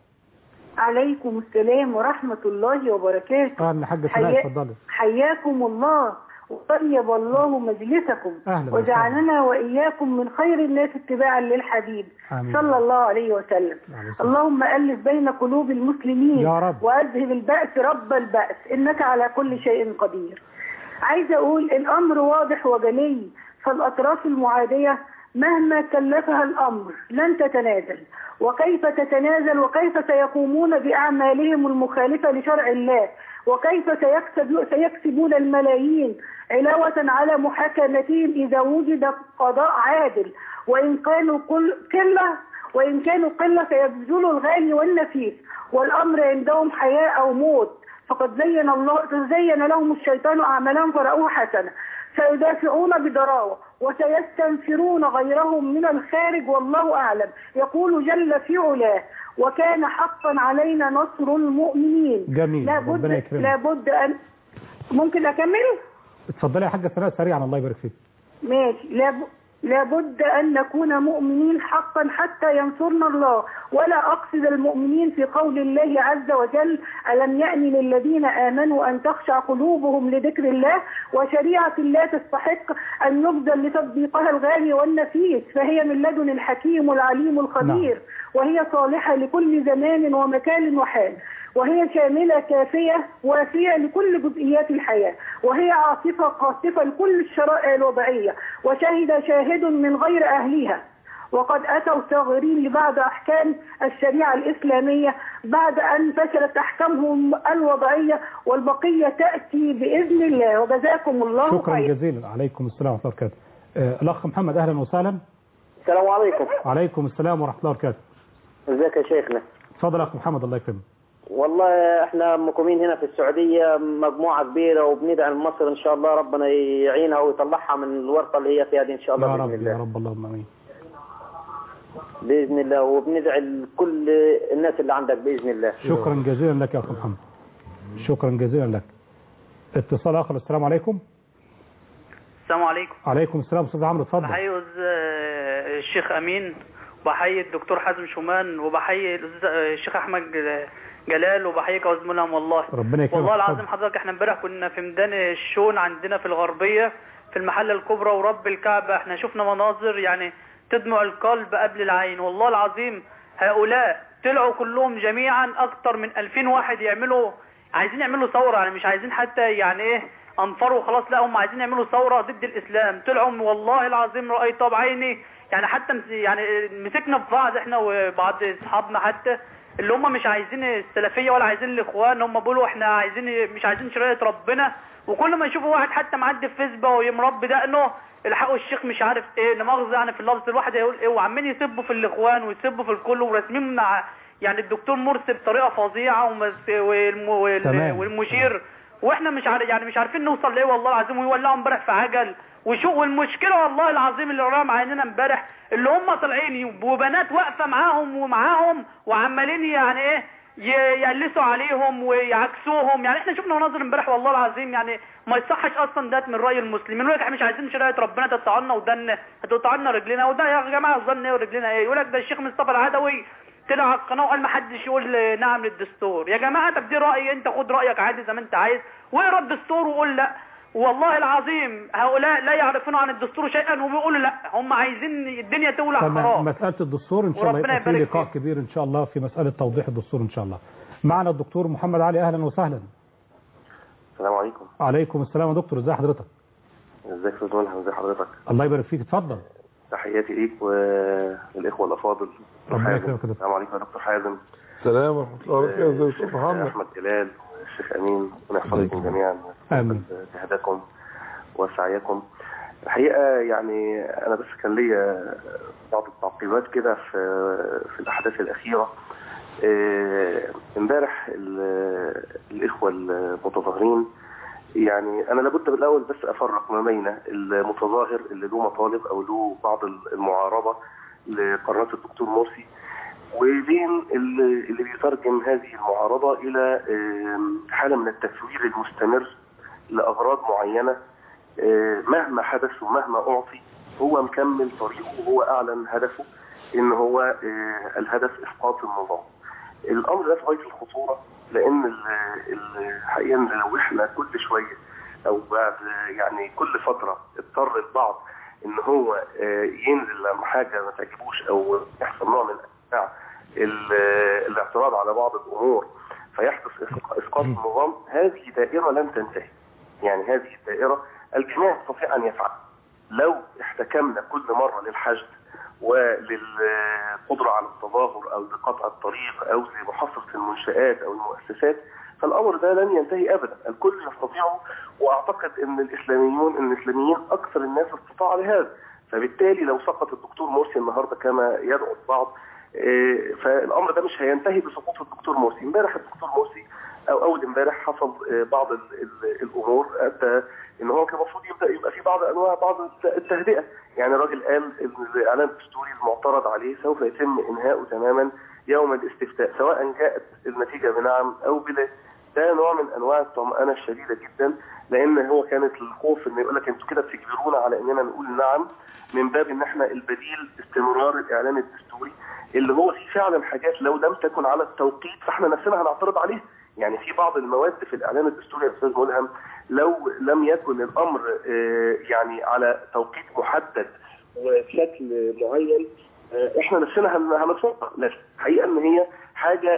عليكم السلام ورحمة الله وبركاته. اهلا حاجه سناء، حيا... اتفضلي. حياكم الله وطيب الله مجلسكم أهلا وجعلنا وإياكم من خير الناس اتباعا للحبيب آمين. صلى الله عليه وسلم. اللهم ألف بين قلوب المسلمين يا رب. وأذهب البأس رب البأس إنك على كل شيء قدير. عايزة أقول الأمر واضح وجلي، فالأطراف المعادية مهما كلفها الأمر لن تتنازل، وكيف تتنازل وكيف سيقومون بأعمالهم المخالفة لشرع الله، وكيف سيكسب سيكسبون الملايين علاوة على محاكمتهم إذا وجد قضاء عادل، وإن كانوا كل قلة وإن كانوا قلة سيبذلوا الغالي والنفيس، والأمر عندهم حياة أو موت، فقد زين الله زين لهم الشيطان أعمالهم فرأوها حسنة، سيدافعون بضراوة وسيستنفرون غيرهم من الخارج والله أعلم. يقول جل في علاه وكان حقا علينا نصر المؤمنين. جميل. ربنا لابد يكرمك. لابد أن ممكن أكمل؟ اتفضلي يا حاجه سناء سريعا الله يبارك فيك. ماشي. لاب... لابد أن نكون مؤمنين حقا حتى ينصرنا الله، ولا أقصد المؤمنين في قول الله عز وجل ألم يأن للذين آمنوا أن تخشع قلوبهم لذكر الله، وشريعة الله تستحق أن يبذل لتطبيقها الغالي والنفيس، فهي من لدن الحكيم العليم الخبير. نعم. وهي صالحة لكل زمان ومكان وحال، وهي شاملة كافية وافية لكل جزئيات الحياة، وهي عاصفة قاصفة لكل الشرائع الوضعية، وشهد شاهد من غير أهلها، وقد أتوا صاغرين لبعض أحكام الشريعة الإسلامية بعد أن فشلت أحكامهم الوضعية، والبقية تأتي بإذن الله. وجزاكم الله خير. شكرا جزيلا. عليكم السلام ورحمة الله وبركاته. آه، الأخ محمد أهلا وسهلا. السلام عليكم. عليكم السلام ورحمة الله وبركاته. ازيك يا شيخنا؟ اتفضل يا أخ محمد الله يكرمك. والله احنا مقيمين هنا في السعودية مجموعة كبيرة، وبندعي مصر ان شاء الله ربنا يعينها ويطلعها من الورطة اللي هي فيها دي ان شاء الله. يا بإذن رب الله. يا رب اللهم امين. بإذن الله، وبندعي لكل الناس اللي عندك بإذن الله. شكرا جزيلا لك يا أخ محمد. شكرا جزيلا لك. اتصال آخر. السلام عليكم. السلام عليكم. عليكم السلام. أستاذ عمرو اتفضل. بحيي الشيخ أمين، وبحيي الدكتور حازم شومان، وبحيي الشيخ أحمد جلال، وبحييك يا زميلهم. والله ربنا يكرمك. والله العظيم حضرتك احنا امبارح كنا في ميدان الشون عندنا في الغربية في المحلة الكبرى، ورب الكعبة احنا شفنا مناظر يعني تدمع القلب قبل العين. والله العظيم هؤلاء طلعوا كلهم جميعا اكتر من ألفين واحد يعملوا عايزين يعملوا ثورة، يعني مش عايزين حتى يعني ايه انفروا خلاص، لا هم عايزين يعملوا ثورة ضد الاسلام. طلعوا والله العظيم رأيتها بعيني، يعني حتى يعني مسكنا في بعض احنا وبعض اصحابنا حتى اللي هم مش عايزين السلفية ولا عايزين الاخوان، هم بيقولوا احنا عايزين مش عايزين شريعة ربنا. وكل ما يشوفوا واحد حتى معدي في فيسبوك ويمربي دقنه الحقوا الشيخ مش عارف ايه، لمؤاخذة يعني في اللفظ، الواحد هيقول ايه، وعمالين يسبوا في الاخوان ويسبوا في الكل، وراسمين مع يعني الدكتور مرسي بطريقة فظيعة والمشير، واحنا مش عارف يعني مش عارفين نوصل لايه والله العظيم. ويولعوا امبارح في عجل وشو. والمشكله والله العظيم اللي وراها معانا امبارح اللي هم طالعين وبنات واقفه معاهم ومعاهم وعمالين يعني ايه يقلسوا عليهم ويعكسوهم. يعني احنا شفنا مناظر امبارح والله العظيم يعني ما يصحش اصلا ده من راي المسلمين. يقول لك احنا مش عايزين شريعه ربنا تقطع لنا ودنا هتقطع لنا رجلنا، وده يا جماعه ظن ايه ورجلنا ايه. يقول لك ده الشيخ مصطفى العدوي طلع على القناه وقال ما حدش يقول نعم للدستور. يا جماعه طب دي رايي، انت خد رايك عادي زي ما انت عايز واقرا الدستور وقول لا. والله العظيم هؤلاء لا يعرفون عن الدستور شيئا وبيقولوا لا، هم عايزين الدنيا تولع خراب. مساله الدستور ان شاء الله يبقى في لقاء كبير ان شاء الله في مساله توضيح الدستور ان شاء الله. معنا الدكتور محمد علي. اهلا وسهلا. السلام عليكم. عليكم السلام يا دكتور. ازي حضرتك؟ ازيك يا استاذ ملهم؟ ازي حضرتك؟ الله يبارك فيك. اتفضل. تحياتي ليك والاخوه الافاضل. ربنا يكرمك. السلام عليكم يا دكتور حازم. السلام ورحمه الله وبركاته. ازي استاذ محمد؟ احمد جلال، الشيخ امين، ربنا يحفظكم جميعا. امين. جهدكم وسعيكم. الحقيقه يعني انا بس كان ليا بعض التعقيبات كده في في الاحداث الاخيره. امبارح الاخوه المتظاهرين، يعني انا لابد بالاول بس افرق ما بين المتظاهر اللي له مطالب او له بعض المعارضه لقرارات الدكتور مرسي، وبين اللي بيترجم هذه المعارضة إلى حالة من التثوير المستمر لأغراض معينة. مهما حدث ومهما أعطي هو مكمل طريقه وهو أعلن هدفه إن هو الهدف إسقاط النظام. الأمر ده في غاية الخطورة، لأن الحقيقة لو إحنا كل شوية أو بعد يعني كل فترة اضطر البعض إن هو ينزل لما حاجة ما تعجبوش أو يحصل نوع من أنواع الاعتراض على بعض الأمور فيحدث إسقاط النظام، هذه دائرة لن تنتهي. يعني هذه الدائرة الجميع يستطيع أن يفعل لو احتكمنا كل مرة للحشد وللقدرة على التظاهر أو لقطع الطريق أو لمحاصرة المنشآت أو المؤسسات، فالأمر ده لن ينتهي أبدا، الكل يستطيعه. وأعتقد أن الإسلاميون أن الإسلاميين أكثر الناس استطاع لهذا. فبالتالي لو سقط الدكتور مرسي النهاردة كما يدعو البعض، فالأمر ده مش هينتهي بسقوط الدكتور مرسي. امبارح الدكتور مرسي أو أول امبارح حصل بعض الأمور أدى إن هو كان المفروض يبدأ يبقى في بعض أنواع بعض التهدئة. يعني الراجل قال إن الإعلان الدستوري المعترض عليه سوف يتم إنهاؤه تماما يوم الاستفتاء سواء جاءت النتيجة بنعم أو بلا. ده نوع من أنواع الطمأنة الشديدة جدا، لأن هو كانت الخوف إن يقول لك أنتوا كده بتجبرونا على إننا نقول نعم، من باب إن إحنا البديل استمرار الإعلان الدستوري اللي هو فيه فعلا حاجات لو لم تكن على التوقيت فإحنا نفسنا هنعترض عليها. يعني في بعض المواد في الإعلان الدستوري يا أستاذ ملهم لو لم يكن الأمر يعني على توقيت محدد وبشكل معين احنا نفسنا هنتفق. لكن الحقيقة ان هي حاجة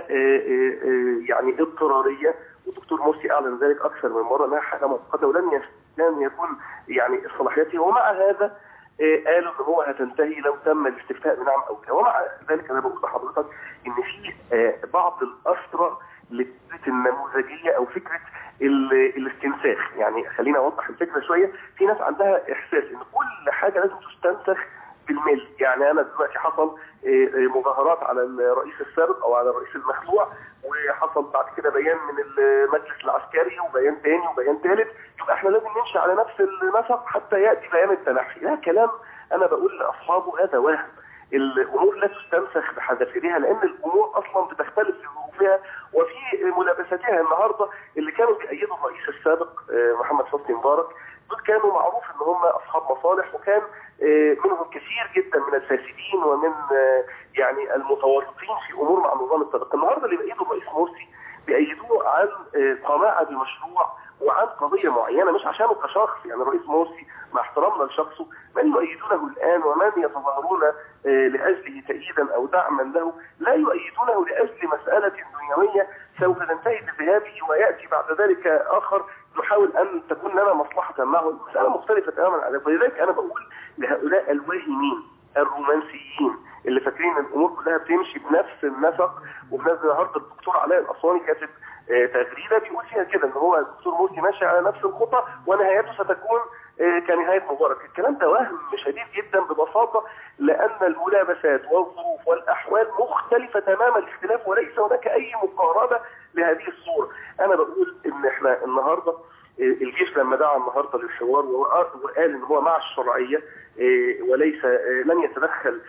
يعني اضطرارية، والدكتور مرسي اعلن ذلك اكثر من مرة انها حاجة مؤقتة ولن لن يكون يعني الصلاحيات. ومع هذا قالوا ان هو هتنتهي لو تم الاستفتاء بنعم او لا. ومع ذلك انا بقول لحضرتك ان في بعض الاسرى لفكرة النموذجية او فكرة الاستنساخ. يعني خلينا اوضح الفكرة شوية. في ناس عندها احساس ان كل حاجة لازم تستنسخ بالملي. يعني انا دلوقتي حصل مظاهرات على الرئيس السابق او على الرئيس المخلوع، وحصل بعد كده بيان من المجلس العسكري وبيان تاني وبيان ثالث، يبقى احنا لازم نمشي على نفس النسق حتى ياتي بيان التنحي. ده كلام انا بقول لاصحابه هذا وهم. الامور لا تستنسخ بحذافيرها، لان الامور اصلا بتختلف في ظروفها وفي ملابساتها. النهارده اللي كانوا بيأيدوا الرئيس السابق محمد حسني مبارك دول كانوا معروف ان هم اصحاب مصالح، وكان منهم كثير جدا من الفاسدين ومن يعني المتورطين في امور مع النظام السابق. النهارده اللي بيأيدوا الرئيس مرسي بيأيدوه عن قناعه بمشروع وعن قضيه معينه، مش عشانه كشخص. يعني الرئيس مرسي مع احترامنا لشخصه، من يؤيدونه الان ومن يتظاهرون لاجله تأييدا او دعما له لا يؤيدونه لاجل مساله دنيويه سوف تنتهي بذهابه وياتي بعد ذلك اخر يحاول ان تكون لنا مصلحه معه. مساله مختلفه تماما عن ذلك. ولذلك انا بقول لهؤلاء الواهمين الرومانسيين اللي فاكرين ان الامور كلها بتمشي بنفس النسق. وفي نفس النهارده الدكتور علاء الاسواني كاتب تغريده بيقول فيها كده ان هو الدكتور مرسي ماشي على نفس الخطه ونهايته ستكون كنهايه مبارك. الكلام ده وهم شديد جدا ببساطه، لان الملابسات والظروف والاحوال مختلفه تماما الاختلاف، وليس هناك اي مقاربه لهذه الصوره. انا بقول ان احنا النهارده الجيش لما دعا النهارده للحوار وقال ان هو مع الشرعيه وليس لن يتدخل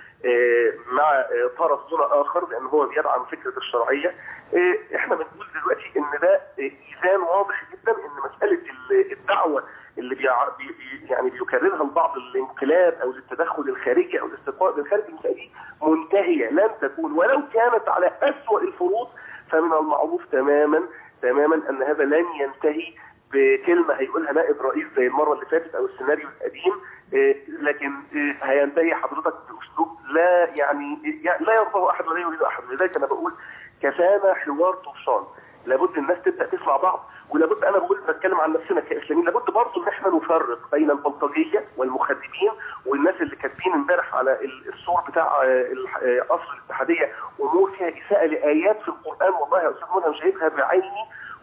مع طرف دون اخر، لان هو بيدعم فكره الشرعيه. احنا بنقول دلوقتي ان ده اذان واضح جدا ان مساله الدعوه اللي بي يعني بيكررها البعض الانقلاب او التدخل الخارجي او الاستقطاب الخارجي المسائل منتهيه، لن تكون ولو كانت على اسوأ الفروض. فمن المعروف تماما تماما ان هذا لن ينتهي بكلمه هيقولها نائب رئيس زي المره اللي فاتت او السيناريو القديم، لكن هينتهي حضرتك باسلوب لا يعني لا يرضاه احد ولا يريد احد. لذلك انا بقول كفانا حوار طفشان. لابد الناس تبدا تسمع بعض، ولابد انا بقول بتكلم عن نفسنا كاسلاميين، لابد برضه ان احنا نفرق بين البلطجيه والمخدرين والناس اللي كاتبين امبارح على الصور بتاع قصر الاتحاديه امور فيها اساءه لايات في القران. والله يا استاذ منى شايفها بعيني،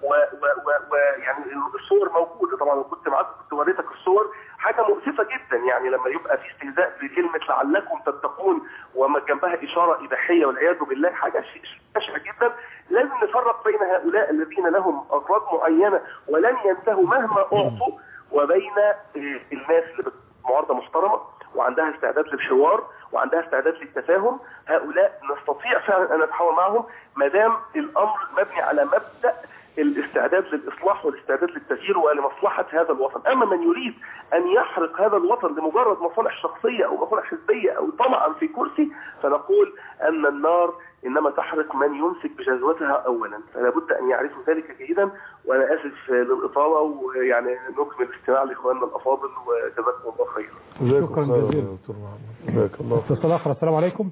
ويعني الصور موجوده طبعا، كنت معاك كنت وريتك الصور، حاجه مؤسفه جدا. يعني لما يبقى في استهزاء بكلمه لعلكم تتقون وما جنبها اشاره اباحيه والعياذ بالله، حاجه شائعه جدا. لازم نفرق بين هؤلاء الذين لهم اغراض معينه ولن ينتهوا مهما اعطوا، وبين الناس اللي معارضه محترمه وعندها استعداد للحوار وعندها استعداد للتفاهم، هؤلاء نستطيع فعلا ان نتحاور معهم ما دام الامر مبني على مبدا الاستعداد للاصلاح والاستعداد للتغيير ولمصلحه هذا الوطن. اما من يريد ان يحرق هذا الوطن لمجرد مصالح شخصيه او مصالح حزبيه او طمعا في كرسي، فنقول ان النار انما تحرق من يمسك بجذوتها اولا، فلا بد ان يعرفوا ذلك جيدا. وانا اسف للاطاله، ويعني نكمل استماع لاخواننا الافاضل وجزاكم الله خيرا. شكرا جزيلا دكتور محمد. جزاك الله خير. اتصال اخر. السلام عليكم.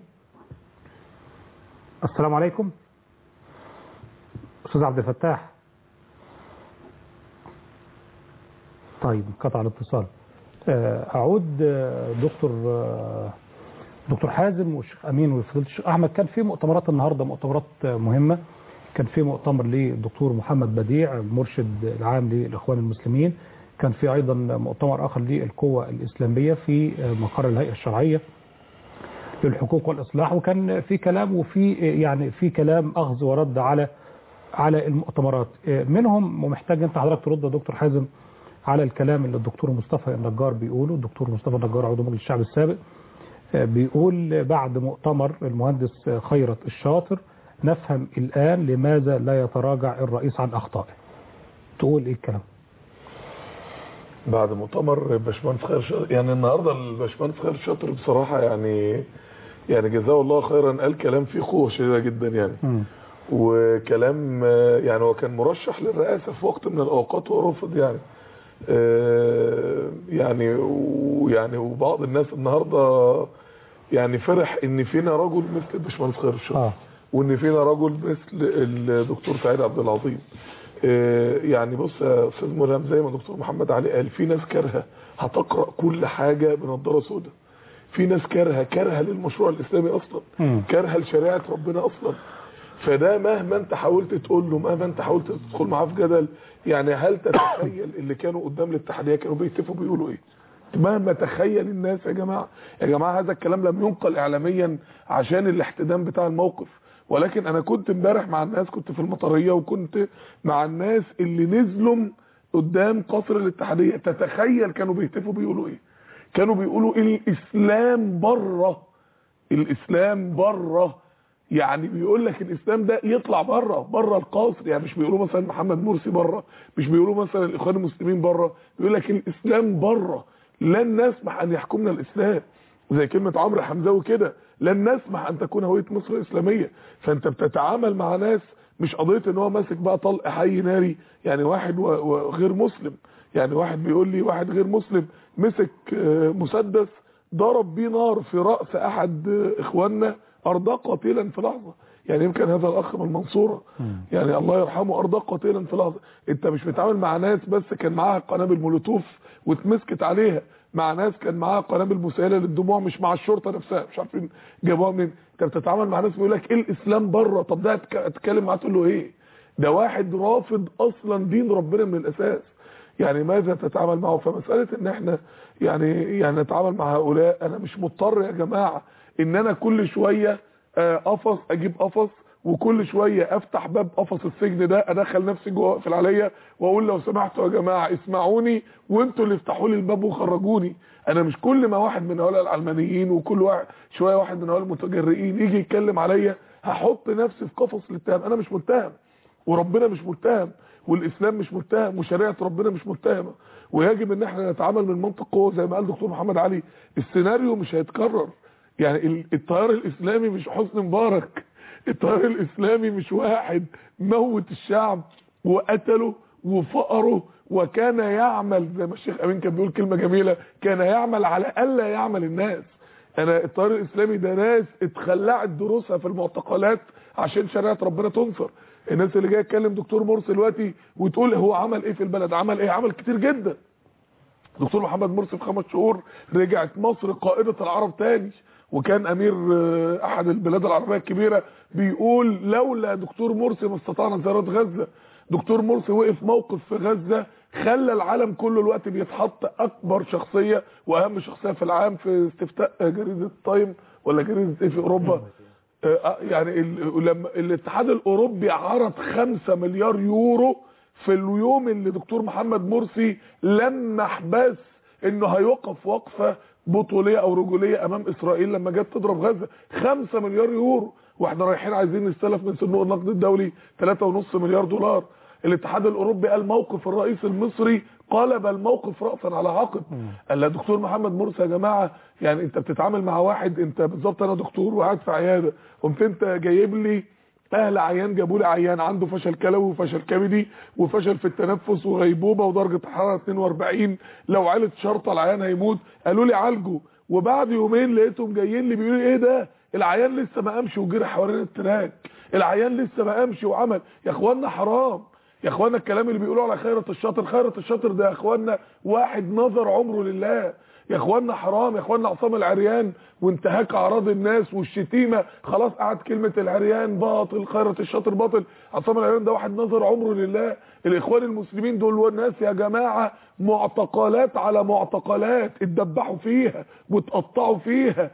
السلام عليكم استاذ عبد الفتاح. طيب انقطع الاتصال. اعود دكتور دكتور حازم والشيخ امين وفضيله الشيخ احمد. كان في مؤتمرات النهارده، مؤتمرات مهمه. كان في مؤتمر للدكتور محمد بديع المرشد العام للاخوان المسلمين، كان في ايضا مؤتمر اخر للقوى الاسلاميه في مقر الهيئه الشرعيه للحقوق والاصلاح، وكان في كلام وفي يعني في كلام اخذ ورد على على المؤتمرات. منهم ومحتاج انت حضرتك ترد يا دكتور حازم على الكلام اللي الدكتور مصطفى النجار بيقوله. الدكتور مصطفى النجار عضو مجلس الشعب السابق بيقول بعد مؤتمر المهندس خيرت الشاطر نفهم الآن لماذا لا يتراجع الرئيس عن أخطائه. تقول إيه الكلام؟ بعد مؤتمر باشمهندس خير شاطر، يعني النهارده الباشمهندس خير شاطر بصراحة يعني يعني جزاه الله خيرا، قال كلام فيه قوة شديدة جدا يعني م. وكلام يعني هو كان مرشح للرئاسة في وقت من الأوقات ورفض يعني يعني ويعني وبعض الناس النهارده يعني فرح ان فينا رجل مثل الباشمهندس خير الشاطر آه. وان فينا رجل مثل الدكتور سعيد عبد العظيم. يعني بص يا استاذ ملهم، زي ما الدكتور محمد علي قال، في ناس كارهه هتقرا كل حاجه بنضاره سوداء، في ناس كارهه كارهه للمشروع الاسلامي اصلا، كارهه لشريعه ربنا اصلا. فده مهما انت حاولت تقول له، مهما انت حاولت تدخل معاه في جدل، يعني هل تتخيل اللي كانوا قدام الاتحاديه كانوا بيتفقوا بيقولوا ايه؟ مهما تخيل الناس يا جماعه يا جماعه هذا الكلام لم ينقل اعلاميا عشان الاحتدام بتاع الموقف، ولكن انا كنت امبارح مع الناس، كنت في المطريه وكنت مع الناس اللي نزلوا قدام قصر الاتحاديه. تتخيل كانوا بيهتفوا بيقولوا ايه؟ كانوا بيقولوا الاسلام بره، الاسلام بره، يعني بيقول لك الاسلام ده يطلع بره بره القصر. يعني مش بيقولوا مثلا محمد مرسي بره، مش بيقولوا مثلا الاخوان المسلمين بره، بيقول لك الاسلام بره. لن نسمح ان يحكمنا الاسلام، زي كلمه عمرو حمزاوي كده، لن نسمح ان تكون هويه مصر اسلاميه. فانت بتتعامل مع ناس مش قضيه ان هو ماسك بقى طلق حي ناري، يعني واحد وغير مسلم، يعني واحد بيقول لي واحد غير مسلم مسك مسدس ضرب بيه نار في راس احد اخواننا ارضاه قتيلا في لحظه. يعني يمكن هذا الاخ من المنصوره يعني الله يرحمه ارضاه قتيلا في لحظه. انت مش بتتعامل مع ناس بس كان معاها قنابل مولوتوف واتمسكت عليها، مع ناس كان معاها قنابل مسيله للدموع، مش مع الشرطه نفسها، مش عارفين جابوها منين. انت بتتعامل مع ناس بيقول لك ايه الاسلام بره. طب ده هتتكلم معاه تقول له ايه؟ ده واحد رافض اصلا دين ربنا من الاساس. يعني ماذا تتعامل معه؟ فمساله ان احنا يعني يعني نتعامل مع هؤلاء، انا مش مضطر يا جماعه ان انا كل شويه قفص اجيب قفص، وكل شويه افتح باب قفص السجن ده ادخل نفسي جوه واقفل عليا واقول لو سمحتوا يا جماعه اسمعوني وانتوا اللي افتحوا لي الباب وخرجوني. انا مش كل ما واحد من هؤلاء العلمانيين وكل واحد شويه واحد من هؤلاء المتجرئين يجي يتكلم عليا هحط نفسي في قفص الاتهام. انا مش متهم، وربنا مش متهم، والاسلام مش متهم، وشريعه ربنا مش متهمه، ويجب ان احنا نتعامل من منطق قوه زي ما قال دكتور محمد علي. السيناريو مش هيتكرر. يعني التيار الاسلامي مش حسني مبارك، التيار الاسلامي مش واحد موت الشعب وقتله وفقره وكان يعمل زي ما الشيخ امين كان بيقول كلمه جميله، كان يعمل على الا يعمل الناس. انا التيار الاسلامي ده ناس اتخلعت دروسها في المعتقلات عشان شريعه ربنا تنصر. الناس اللي جايه تكلم دكتور مرسي دلوقتي وتقول هو عمل ايه في البلد، عمل ايه؟ عمل كتير جدا. دكتور محمد مرسي في خمس شهور رجعت مصر قائده العرب تاني، وكان امير احد البلاد العربيه الكبيره بيقول لولا دكتور مرسي ما استطعنا زياره غزه. دكتور مرسي وقف موقف في غزه خلى العالم كله الوقت بيتحط اكبر شخصيه واهم شخصيه في العالم في استفتاء جريده تايم ولا جريده ايه في اوروبا. يعني لما الاتحاد الاوروبي عرض خمسة مليار يورو في اليوم اللي دكتور محمد مرسي لمح بس انه هيوقف وقفه بطوليه او رجوليه امام اسرائيل لما جت تضرب غزه. خمسة مليار يورو، واحنا رايحين عايزين نستلف من صندوق النقد الدولي ثلاثة ونص مليار دولار. الاتحاد الاوروبي قال موقف الرئيس المصري قلب الموقف رأسا على عقب. قال لا دكتور محمد مرسي يا جماعه، يعني انت بتتعامل مع واحد، انت بالظبط انا دكتور وقاعد في عياده، قمت انت جايب لي اهل عيان، جابوا لي عيان عنده فشل كلوي وفشل كبدي وفشل في التنفس وغيبوبه ودرجه حراره اتنين واربعين، لو عيله شرطه العيان هيموت. قالوا لي عالجه، وبعد يومين لقيتهم جايين لي بيقولوا لي ايه ده، العيان لسه ما قامش وجري حوالين التراك، العيان لسه ما قامش وعمل. يا اخوانا حرام يا اخوانا الكلام اللي بيقولوا على خيرة الشاطر. خيرة الشاطر ده يا اخوانا واحد نظر عمره لله. يا اخوانا حرام يا اخوانا. عصام العريان وانتهاك اعراض الناس والشتيمه، خلاص قعد كلمه العريان باطل، خيرة الشاطر باطل. عصام العريان ده واحد نظر عمره لله. الاخوان المسلمين دول والناس يا جماعه معتقلات على معتقلات، اتدبحوا فيها واتقطعوا فيها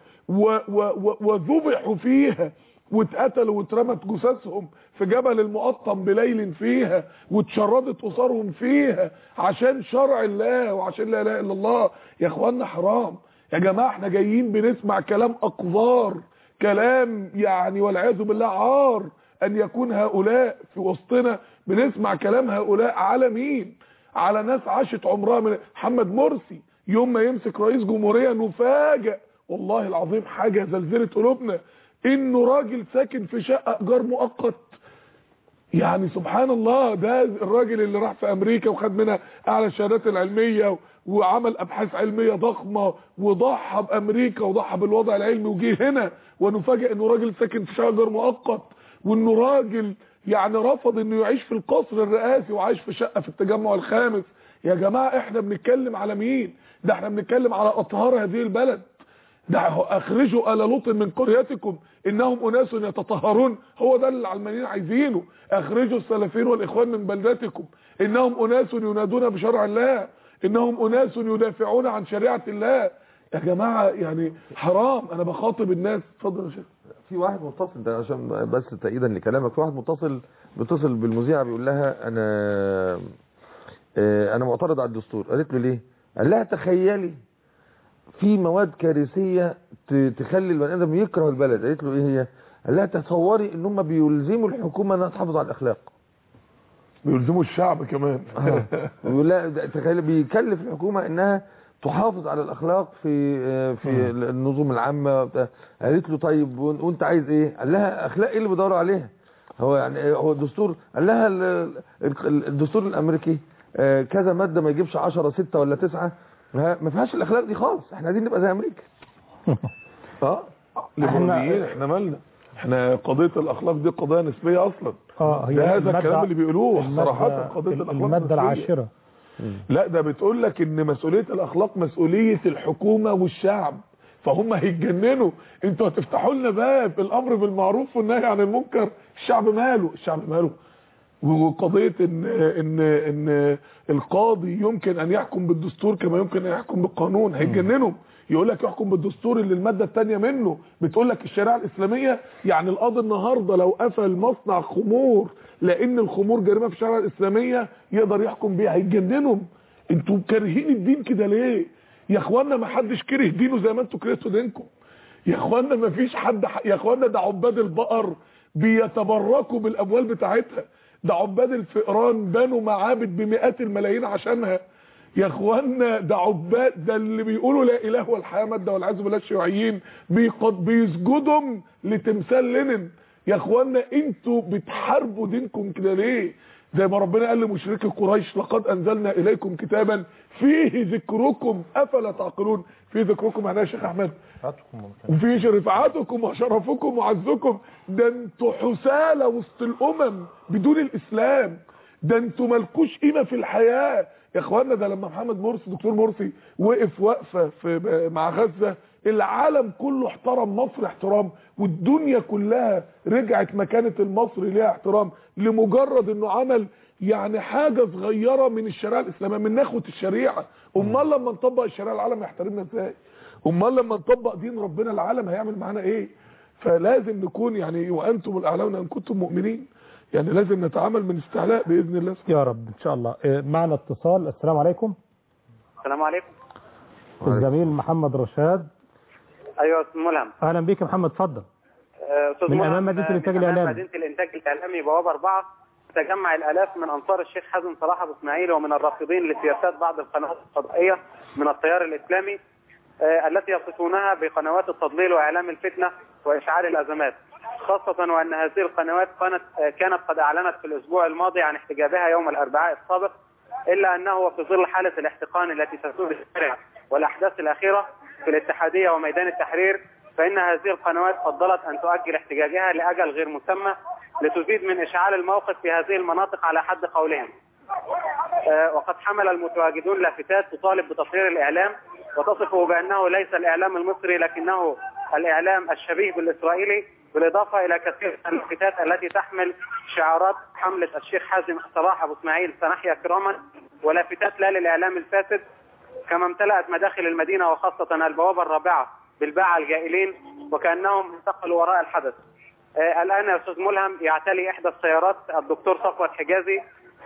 وذبحوا فيها واتقتلوا واترمت جثثهم في جبل المقطم بليل فيها، واتشردت اسرهم فيها عشان شرع الله وعشان لا اله الا الله. يا اخوانا حرام يا جماعه. احنا جايين بنسمع كلام اقذار، كلام يعني والعياذ بالله عار ان يكون هؤلاء في وسطنا. بنسمع كلام هؤلاء على مين؟ على ناس عاشت عمرها. من محمد مرسي يوم ما يمسك رئيس جمهوريه نفاجئ والله العظيم حاجه زلزلت قلوبنا، انه راجل ساكن في شقه ايجار مؤقت. يعني سبحان الله، ده الراجل اللي راح في امريكا وخد منها اعلى الشهادات العلميه وعمل ابحاث علميه ضخمه وضحى بامريكا وضحى بالوضع العلمي، وجه هنا ونفاجئ انه راجل ساكن في شقه ايجار مؤقت، وانه راجل يعني رفض انه يعيش في القصر الرئاسي وعايش في شقه في التجمع الخامس. يا جماعه احنا بنتكلم على مين؟ ده احنا بنتكلم على اطهار هذه البلد. ده اخرجوا آل لوط من قريتكم انهم اناس يتطهرون. هو ده اللي العلمانيين عايزينه. اخرجوا السلفيين والاخوان من بلدتكم انهم اناس ينادون بشرع الله، انهم اناس يدافعون عن شريعه الله. يا جماعه يعني حرام. انا بخاطب الناس. اتفضل يا شيخ. في واحد متصل ده عشان بس تأييدا لكلامك، في واحد متصل بيتصل بالمذيعه بيقول لها انا انا معترض على الدستور. قالت له ليه؟ قال لها تخيلي في مواد كارثيه تخلي البني ادم يكره البلد. قالت له ايه هي؟ قال لها تصوري ان هم بيلزموا الحكومه انها تحافظ على الاخلاق، بيلزموا الشعب كمان. بيقول لا تخيل بيكلف الحكومه انها تحافظ على الاخلاق في في النظم العامه. قالت له طيب وانت عايز ايه؟ قال لها اخلاق ايه اللي بيدوروا عليها؟ هو يعني هو الدستور. قال لها الدستور الامريكي كذا ماده ما يجيبش عشرة ستة ولا تسعة، ما فيهاش الاخلاق دي خالص. احنا عايزين نبقى زي امريكا. اه ليبراليين احنا مالنا؟ احنا قضيه الاخلاق دي قضيه نسبيه اصلا. اه هي ده هذا الكلام اللي بيقولوه صراحه. قضيه الاخلاق الماده العاشره. لا ده بتقول لك ان مسؤوليه الاخلاق مسؤوليه الحكومه والشعب، فهم هيتجننوا. انتوا هتفتحوا لنا باب الامر بالمعروف والنهي عن المنكر، الشعب ماله؟ الشعب ماله؟ وقضيه ان ان ان القاضي يمكن ان يحكم بالدستور كما يمكن ان يحكم بالقانون، هيتجننوا. يقول لك يحكم بالدستور اللي الماده الثانيه منه بتقول لك الشريعه الاسلاميه. يعني القاضي النهارده لو قفل مصنع خمور لان الخمور جريمه في الشريعه الاسلاميه يقدر يحكم بيها. هيتجننوا. انتوا كارهين الدين كده ليه يا اخوانا؟ ما حدش كره دينه زي ما انتوا كرهتوا دينكم يا اخوانا. ما فيش حد ح... يا اخوانا ده عباد البقر بيتبركوا بالاموال بتاعتها، ده عباد الفئران بنوا معابد بمئات الملايين عشانها يا اخوانا. ده عباد، ده اللي بيقولوا لا اله والحياه ماده والعياذ بالله الشيوعيين بيسجدوا لتمثال لينين يا اخوانا. انتوا بتحاربوا دينكم كده ليه؟ زي ما ربنا قال لمشركي قريش لقد انزلنا اليكم كتابا فيه ذكركم افلا تعقلون. فيه ذكركم معناها يا شيخ احمد وفيه رفعاتكم وشرفكم وعزكم. ده انتوا حسالة وسط الامم بدون الاسلام، ده انتوا مالكوش قيمه في الحياه يا اخوانا. ده لما محمد مرسي دكتور مرسي وقف وقفه في مع غزه العالم كله احترم مصر احترام، والدنيا كلها رجعت مكانه المصري ليها احترام لمجرد انه عمل يعني حاجه صغيره من الشريعه الاسلاميه، من نخوه الشريعه. امال لما نطبق الشريعه العالم هيحترمنا ازاي؟ امال لما نطبق دين ربنا العالم هيعمل معانا ايه؟ فلازم نكون يعني وانتم الاعلون ان كنتم مؤمنين، يعني لازم نتعامل من استعلاء باذن الله يا رب ان شاء الله. معنا اتصال. السلام عليكم. السلام عليكم. الزميل محمد رشاد. ايوه استاذ ملهم. اهلا بيك يا محمد، اتفضل. استاذ من امام مدينه الانتاج الاعلامي. مدينه الانتاج الاعلامي بوابه اربعه تجمع الالاف من انصار الشيخ حازم صلاح ابو اسماعيل ومن الرافضين لسياسات بعض القنوات الفضائيه من التيار الاسلامي آه التي يصفونها بقنوات التضليل واعلام الفتنه واشعال الازمات، خاصه وان هذه القنوات كانت آه كانت قد اعلنت في الاسبوع الماضي عن احتجابها يوم الاربعاء السابق، الا انه وفي ظل حاله الاحتقان التي تسود الشارع والاحداث الاخيره في الاتحاديه وميدان التحرير، فان هذه القنوات فضلت ان تؤجل احتجاجها لاجل غير مسمى لتزيد من اشعال الموقف في هذه المناطق على حد قولهم. آه وقد حمل المتواجدون لافتات تطالب بتطهير الاعلام وتصفه بانه ليس الاعلام المصري لكنه الاعلام الشبيه بالاسرائيلي، بالاضافه الى كثير من اللافتات التي تحمل شعارات حمله الشيخ حازم صلاح ابو اسماعيل سنحيا كراما، ولافتات لا للاعلام الفاسد، كما امتلأت مداخل المدينه وخاصه البوابه الرابعه بالباعة الجائلين وكانهم انتقلوا وراء الحدث. آه الان يا استاذ ملهم يعتلي احدى السيارات الدكتور صفوت حجازي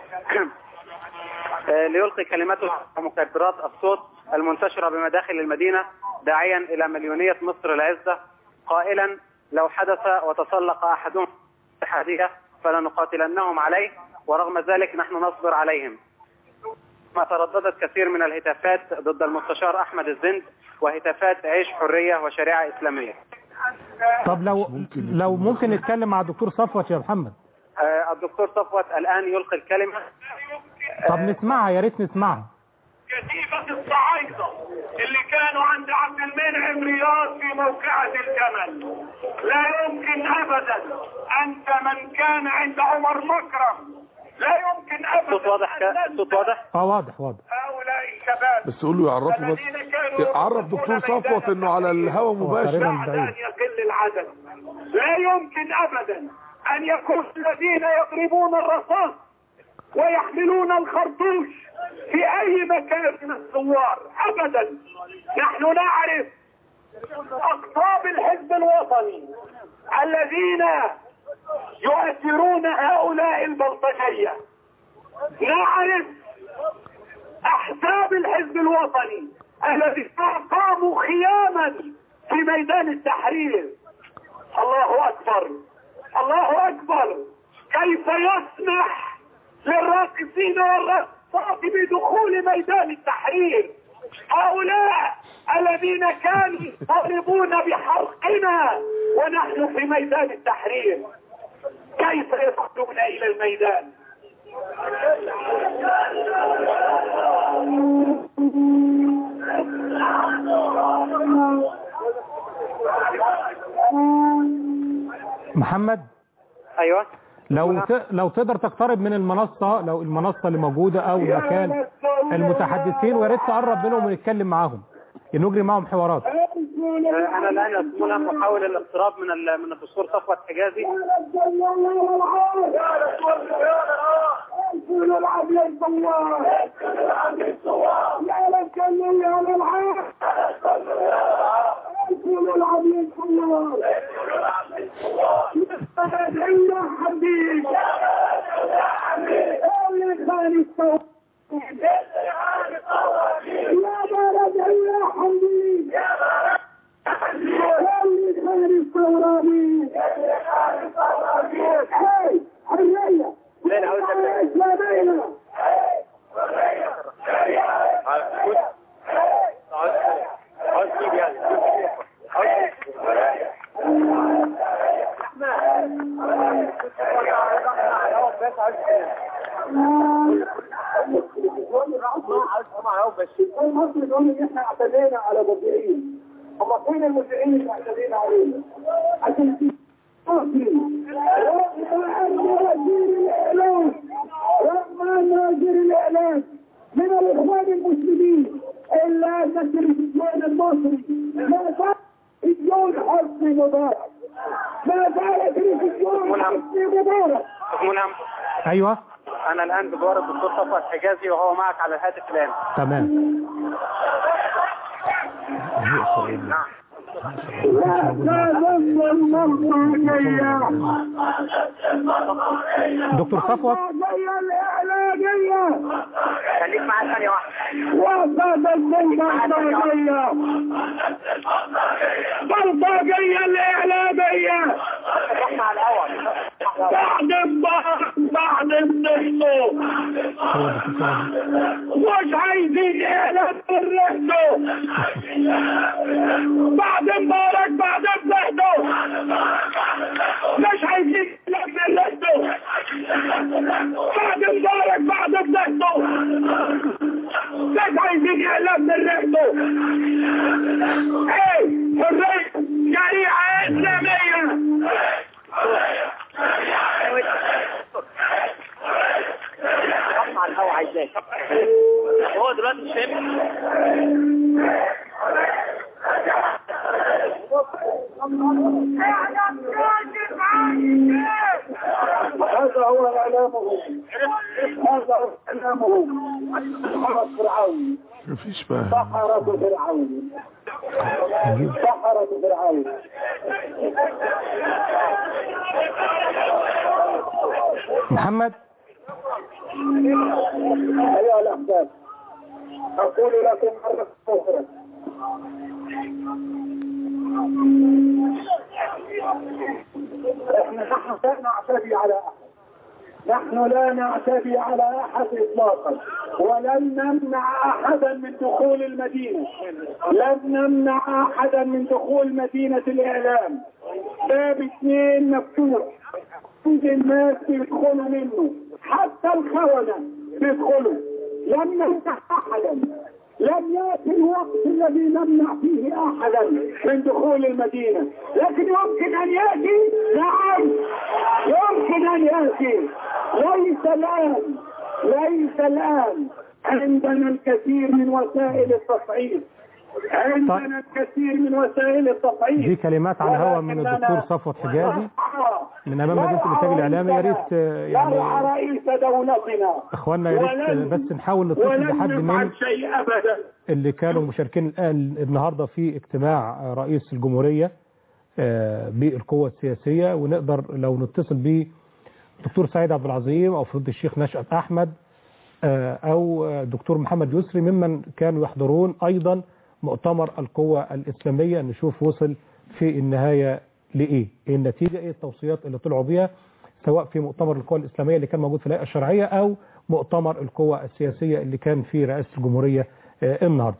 آه ليلقي كلمته على مكبرات الصوت المنتشره بمداخل المدينه، داعيا الى مليونيه مصر العزه، قائلا: لو حدث وتسلق احدهم الاتحاديه فلنقاتلنهم عليه، ورغم ذلك نحن نصبر عليهم. ما ترددت كثير من الهتافات ضد المستشار احمد الزند وهتافات عيش حريه وشريعه اسلاميه. طب لو لو ممكن نتكلم مع الدكتور صفوت يا محمد. آه الدكتور صفوت الان يلقي الكلمه. طب نسمعها، يا ريت نسمعها. كتيبه الصعايده اللي كانوا عند عبد المنعم رياض في موقعة الجمل، لا يمكن ابدا انت من كان عند عمر مكرم لا يمكن ابدا. صوت واضح ك... صوت واضح؟ اه واضح واضح. هؤلاء الشباب بس قول له يعرفه، بس عرف دكتور صفوت انه على الهواء مباشر. بعد ان يقل العدد لا يمكن ابدا ان يكون الذين يضربون الرصاص ويحملون الخرطوش في اي مكان من الثوار ابدا. نحن نعرف اقطاب الحزب الوطني الذين يؤثرون هؤلاء البلطجية، نعرف احزاب الحزب الوطني الذين قاموا خياما في ميدان التحرير. الله اكبر الله اكبر، كيف يسمح للراقصين والرقصات بدخول ميدان التحرير؟ هؤلاء الذين كانوا يطالبون بحرقنا ونحن في ميدان التحرير، كيف يدخلون الى الميدان؟ محمد. ايوه. لو ت... لو تقدر تقترب من المنصه، لو المنصه اللي موجوده او مكان المتحدثين، ويا ريت تقرب منهم ونتكلم معاهم نجري معهم حوارات. انا الان اسمونا محاول الاقتراب من ال... من الدكتور صفوت حجازي. احنا اعتدينا على مذيعين، هم فين المذيعين اللي اعتدينا عليهم؟ عشان في وزير الاعلام من الاخوان المسلمين الا ان التلفزيون المصري ما زال تلفزيون حسني مبارك، ما زال تلفزيون حسني مبارك. ملهم. ايوه. انا الان بجوار الدكتور صفوت حجازي وهو معك على الهاتف الان. تمام. دكتور صفوت. الاعلام البلطجية خليك معايا ثانية واحدة. وقفت البلطجية بلطجية الإعلامية احنا على الأول بعد بعد النصو مش عايزين إعلام الرحلة بعد مبارك بعد الرحلة مش عايزين إعلام الرحلة بعد مبارك بعد الرحلة مش عايزين إعلام الرحلة ايه حرية شريعة إسلامية احنا على الهوا عايزاك. هو دلوقتي مش فاهم. هذا هو إعلامه هذا هو إعلامه سحرة فرعون مفيش بقى سحرة فرعون سحرة فرعون محمد أيها الأحباب أقول لكم مرة أخرى احنا نحن لا نعتدي على احد نحن لا نعتدي على احد اطلاقا ولن نمنع احدا من دخول المدينة لن نمنع احدا من دخول مدينة الاعلام باب اثنين مفتوح كل الناس بيدخلوا منه حتى الخونة بيدخلوا لن نمنع احدا لم يأتي الوقت الذي نمنع فيه أحدا من دخول المدينة لكن يمكن أن يأتي نعم يمكن أن يأتي ليس الآن ليس الآن عندنا الكثير من وسائل التصعيد عندنا الكثير من وسائل التصعيد دي كلمات على الهواء من الدكتور صفوت حجازي من امام مدينه الانتاج الاعلامي. يا ريت يعني رئيس دولتنا اخواننا يا ريت بس نحاول نتصل بحد من اللي كانوا مشاركين الان النهارده في اجتماع رئيس الجمهوريه بالقوه السياسيه ونقدر لو نتصل ب دكتور سعيد عبد العظيم او فضيله الشيخ نشأت احمد او دكتور محمد يسري ممن كانوا يحضرون ايضا مؤتمر القوة الإسلامية نشوف وصل في النهاية لإيه إيه النتيجة إيه التوصيات اللي طلعوا بيها سواء في مؤتمر القوة الإسلامية اللي كان موجود في الهيئة الشرعية أو مؤتمر القوة السياسية اللي كان في رئاسة الجمهورية آه النهاردة.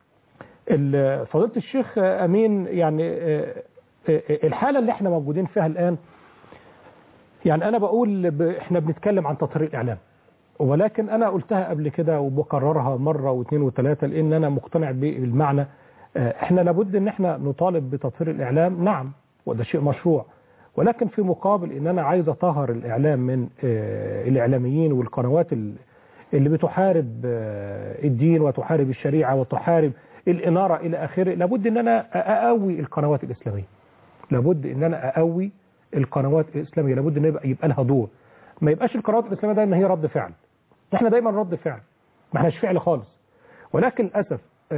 فضيلة الشيخ آه أمين يعني آه آه الحالة اللي احنا موجودين فيها الآن يعني أنا بقول ب... احنا بنتكلم عن تطهير الإعلام ولكن أنا قلتها قبل كده وبكررها مرة واثنين وثلاثة لأن أنا مقتنع بالمعنى احنا لابد ان احنا نطالب بتطهير الإعلام نعم وده شيء مشروع ولكن في مقابل ان أنا عايز أطهر الإعلام من الإعلاميين والقنوات اللي بتحارب الدين وتحارب الشريعة وتحارب الإنارة إلى آخره. لابد ان أنا أقوي القنوات الإسلامية لابد ان أنا أقوي القنوات الإسلامية لابد ان يبقى, يبقى لها دور ما يبقاش القنوات الإسلامية دايما هي رد فعل احنا دايما رد فعل ما احناش فعل خالص ولكن للأسف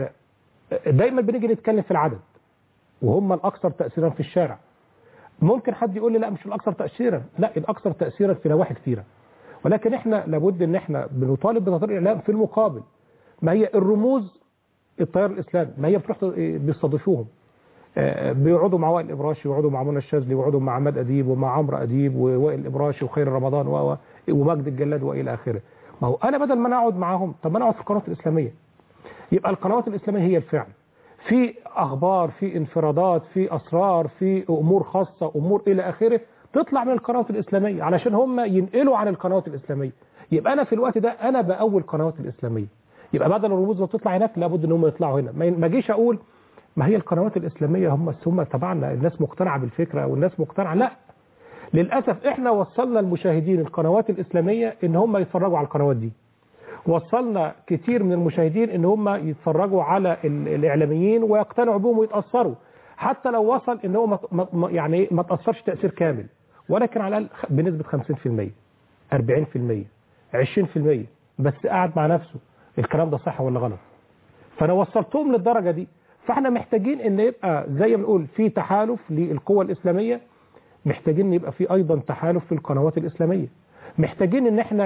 دايما بنيجي نتكلم في العدد وهم الأكثر تأثيرا في الشارع. ممكن حد يقول لي لا مش الأكثر تأثيرا لا الأكثر تأثيرا في نواحي كثيرة ولكن احنا لابد ان احنا بنطالب بتطهير الإعلام في المقابل ما هي الرموز التيار الإسلامي ما هي بتروح بيستضيفوهم بيقعدوا مع وائل الإبراشي ويقعدوا مع منى الشاذلي ويقعدوا مع عماد أديب ومع عمرو أديب ووائل الإبراشي وخير رمضان ومجد الجلاد وإلى آخره. ما هو أنا بدل ما أنا أقعد معاهم طب ما أنا أقعد في القنوات الإسلامية يبقى القنوات الإسلامية هي الفعل في أخبار في انفرادات في أسرار في أمور خاصة أمور إلى آخره تطلع من القنوات الإسلامية علشان هم ينقلوا عن القنوات الإسلامية. يبقى أنا في الوقت ده أنا بأول القنوات الإسلامية يبقى بدل الرموز اللي تطلع هناك لابد ان هم يطلعوا هنا. ما اجيش اقول ما هي القنوات الاسلاميه هم هم تبعنا الناس مقتنعه بالفكره والناس مقتنعه لا للاسف احنا وصلنا المشاهدين القنوات الاسلاميه ان هم يتفرجوا على القنوات دي وصلنا كتير من المشاهدين ان هم يتفرجوا على الاعلاميين ويقتنعوا بهم ويتاثروا حتى لو وصل ان هو ما يعني ما تاثرش تاثير كامل ولكن على الاقل بنسبه خمسين في المية أربعين في المية عشرين في المية بس قاعد مع نفسه الكلام ده صح ولا غلط. فانا وصلتهم للدرجه دي فاحنا محتاجين ان يبقى زي ما بنقول في تحالف للقوى الاسلاميه محتاجين يبقى في ايضا تحالف في القنوات الاسلاميه محتاجين ان احنا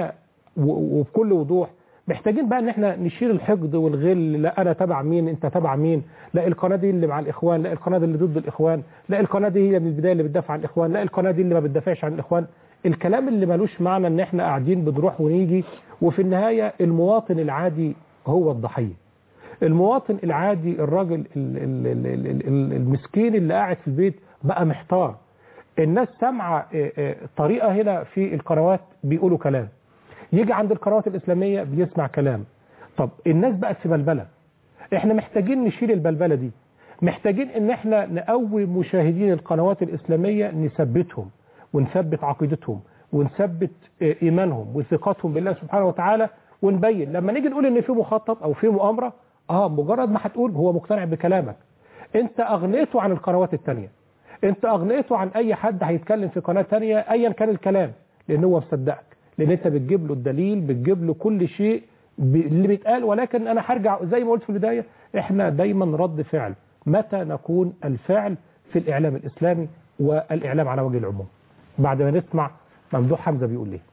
وبكل وضوح. محتاجين بقى ان احنا نشيل الحقد والغل، لا انا تبع مين انت تبع مين، لا القناه دي اللي مع الاخوان، لا القناه دي اللي ضد الاخوان، لا القناه دي هي من البدايه اللي بتدافع عن الاخوان، لا القناه دي اللي ما بتدافعش عن الاخوان. الكلام اللي ملوش معنى ان احنا قاعدين بنروح ونيجي، وفي النهايه المواطن العادي هو الضحيه. المواطن العادي الراجل المسكين اللي قاعد في البيت بقى محتار. الناس سامعه طريقه هنا في القنوات بيقولوا كلام، يجي عند القنوات الإسلامية بيسمع كلام. طب الناس بقت في بلبلة. احنا محتاجين نشيل البلبلة دي، محتاجين ان احنا نقوي مشاهدين القنوات الإسلامية، نثبتهم ونثبت عقيدتهم ونثبت إيمانهم وثقتهم بالله سبحانه وتعالى، ونبين لما نيجي نقول ان في مخطط او في مؤامرة، اه مجرد ما هتقول هو مقتنع بكلامك، انت اغنيته عن القنوات التانية، انت اغنيته عن اي حد هيتكلم في قناة تانية ايا كان الكلام، لان هو مصدقك، لان انت بتجيب له الدليل، بتجيب له كل شيء اللي بيتقال. ولكن انا هرجع زي ما قلت في البدايه، احنا دايما رد فعل. متى نكون الفعل في الاعلام الاسلامي والاعلام على وجه العموم؟ بعد ما نسمع ممدوح حمزه بيقول ليه.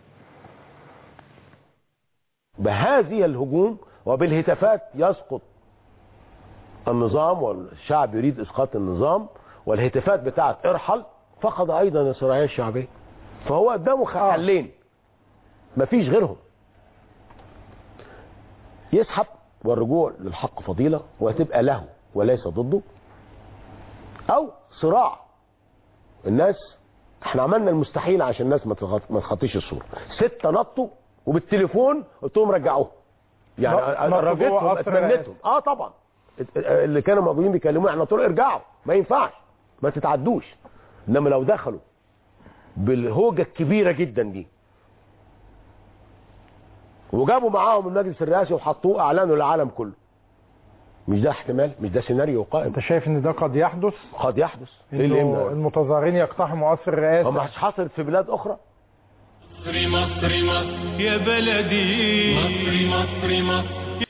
بهذه الهجوم وبالهتافات يسقط النظام، والشعب يريد اسقاط النظام، والهتافات بتاعت ارحل، فقد ايضا الشرعيه الشعبيه. فهو قدامه حلين مفيش غيرهم: يسحب والرجوع للحق فضيلة وهتبقى له وليس ضده، او صراع الناس. احنا عملنا المستحيل عشان الناس ما تخطيش الصورة. ستة نطوا وبالتليفون قلت لهم رجعوه، يعني رجعتهم اتمنيتهم. اه طبعا اللي كانوا موجودين بيكلموني احنا طول ارجعوا، ما ينفعش ما تتعدوش. انما لو دخلوا بالهوجة الكبيرة جدا دي وجابوا معاهم المجلس الرئاسي وحطوه اعلانه للعالم كله، مش ده احتمال؟ مش ده سيناريو قائم؟ انت شايف ان ده قد يحدث؟ قد يحدث. انه المتظاهرين يقتحموا قصر الرئاسه؟ ما حصلت في بلاد اخرى. مصري مصري مصر يا بلدي، مصري مصري مصر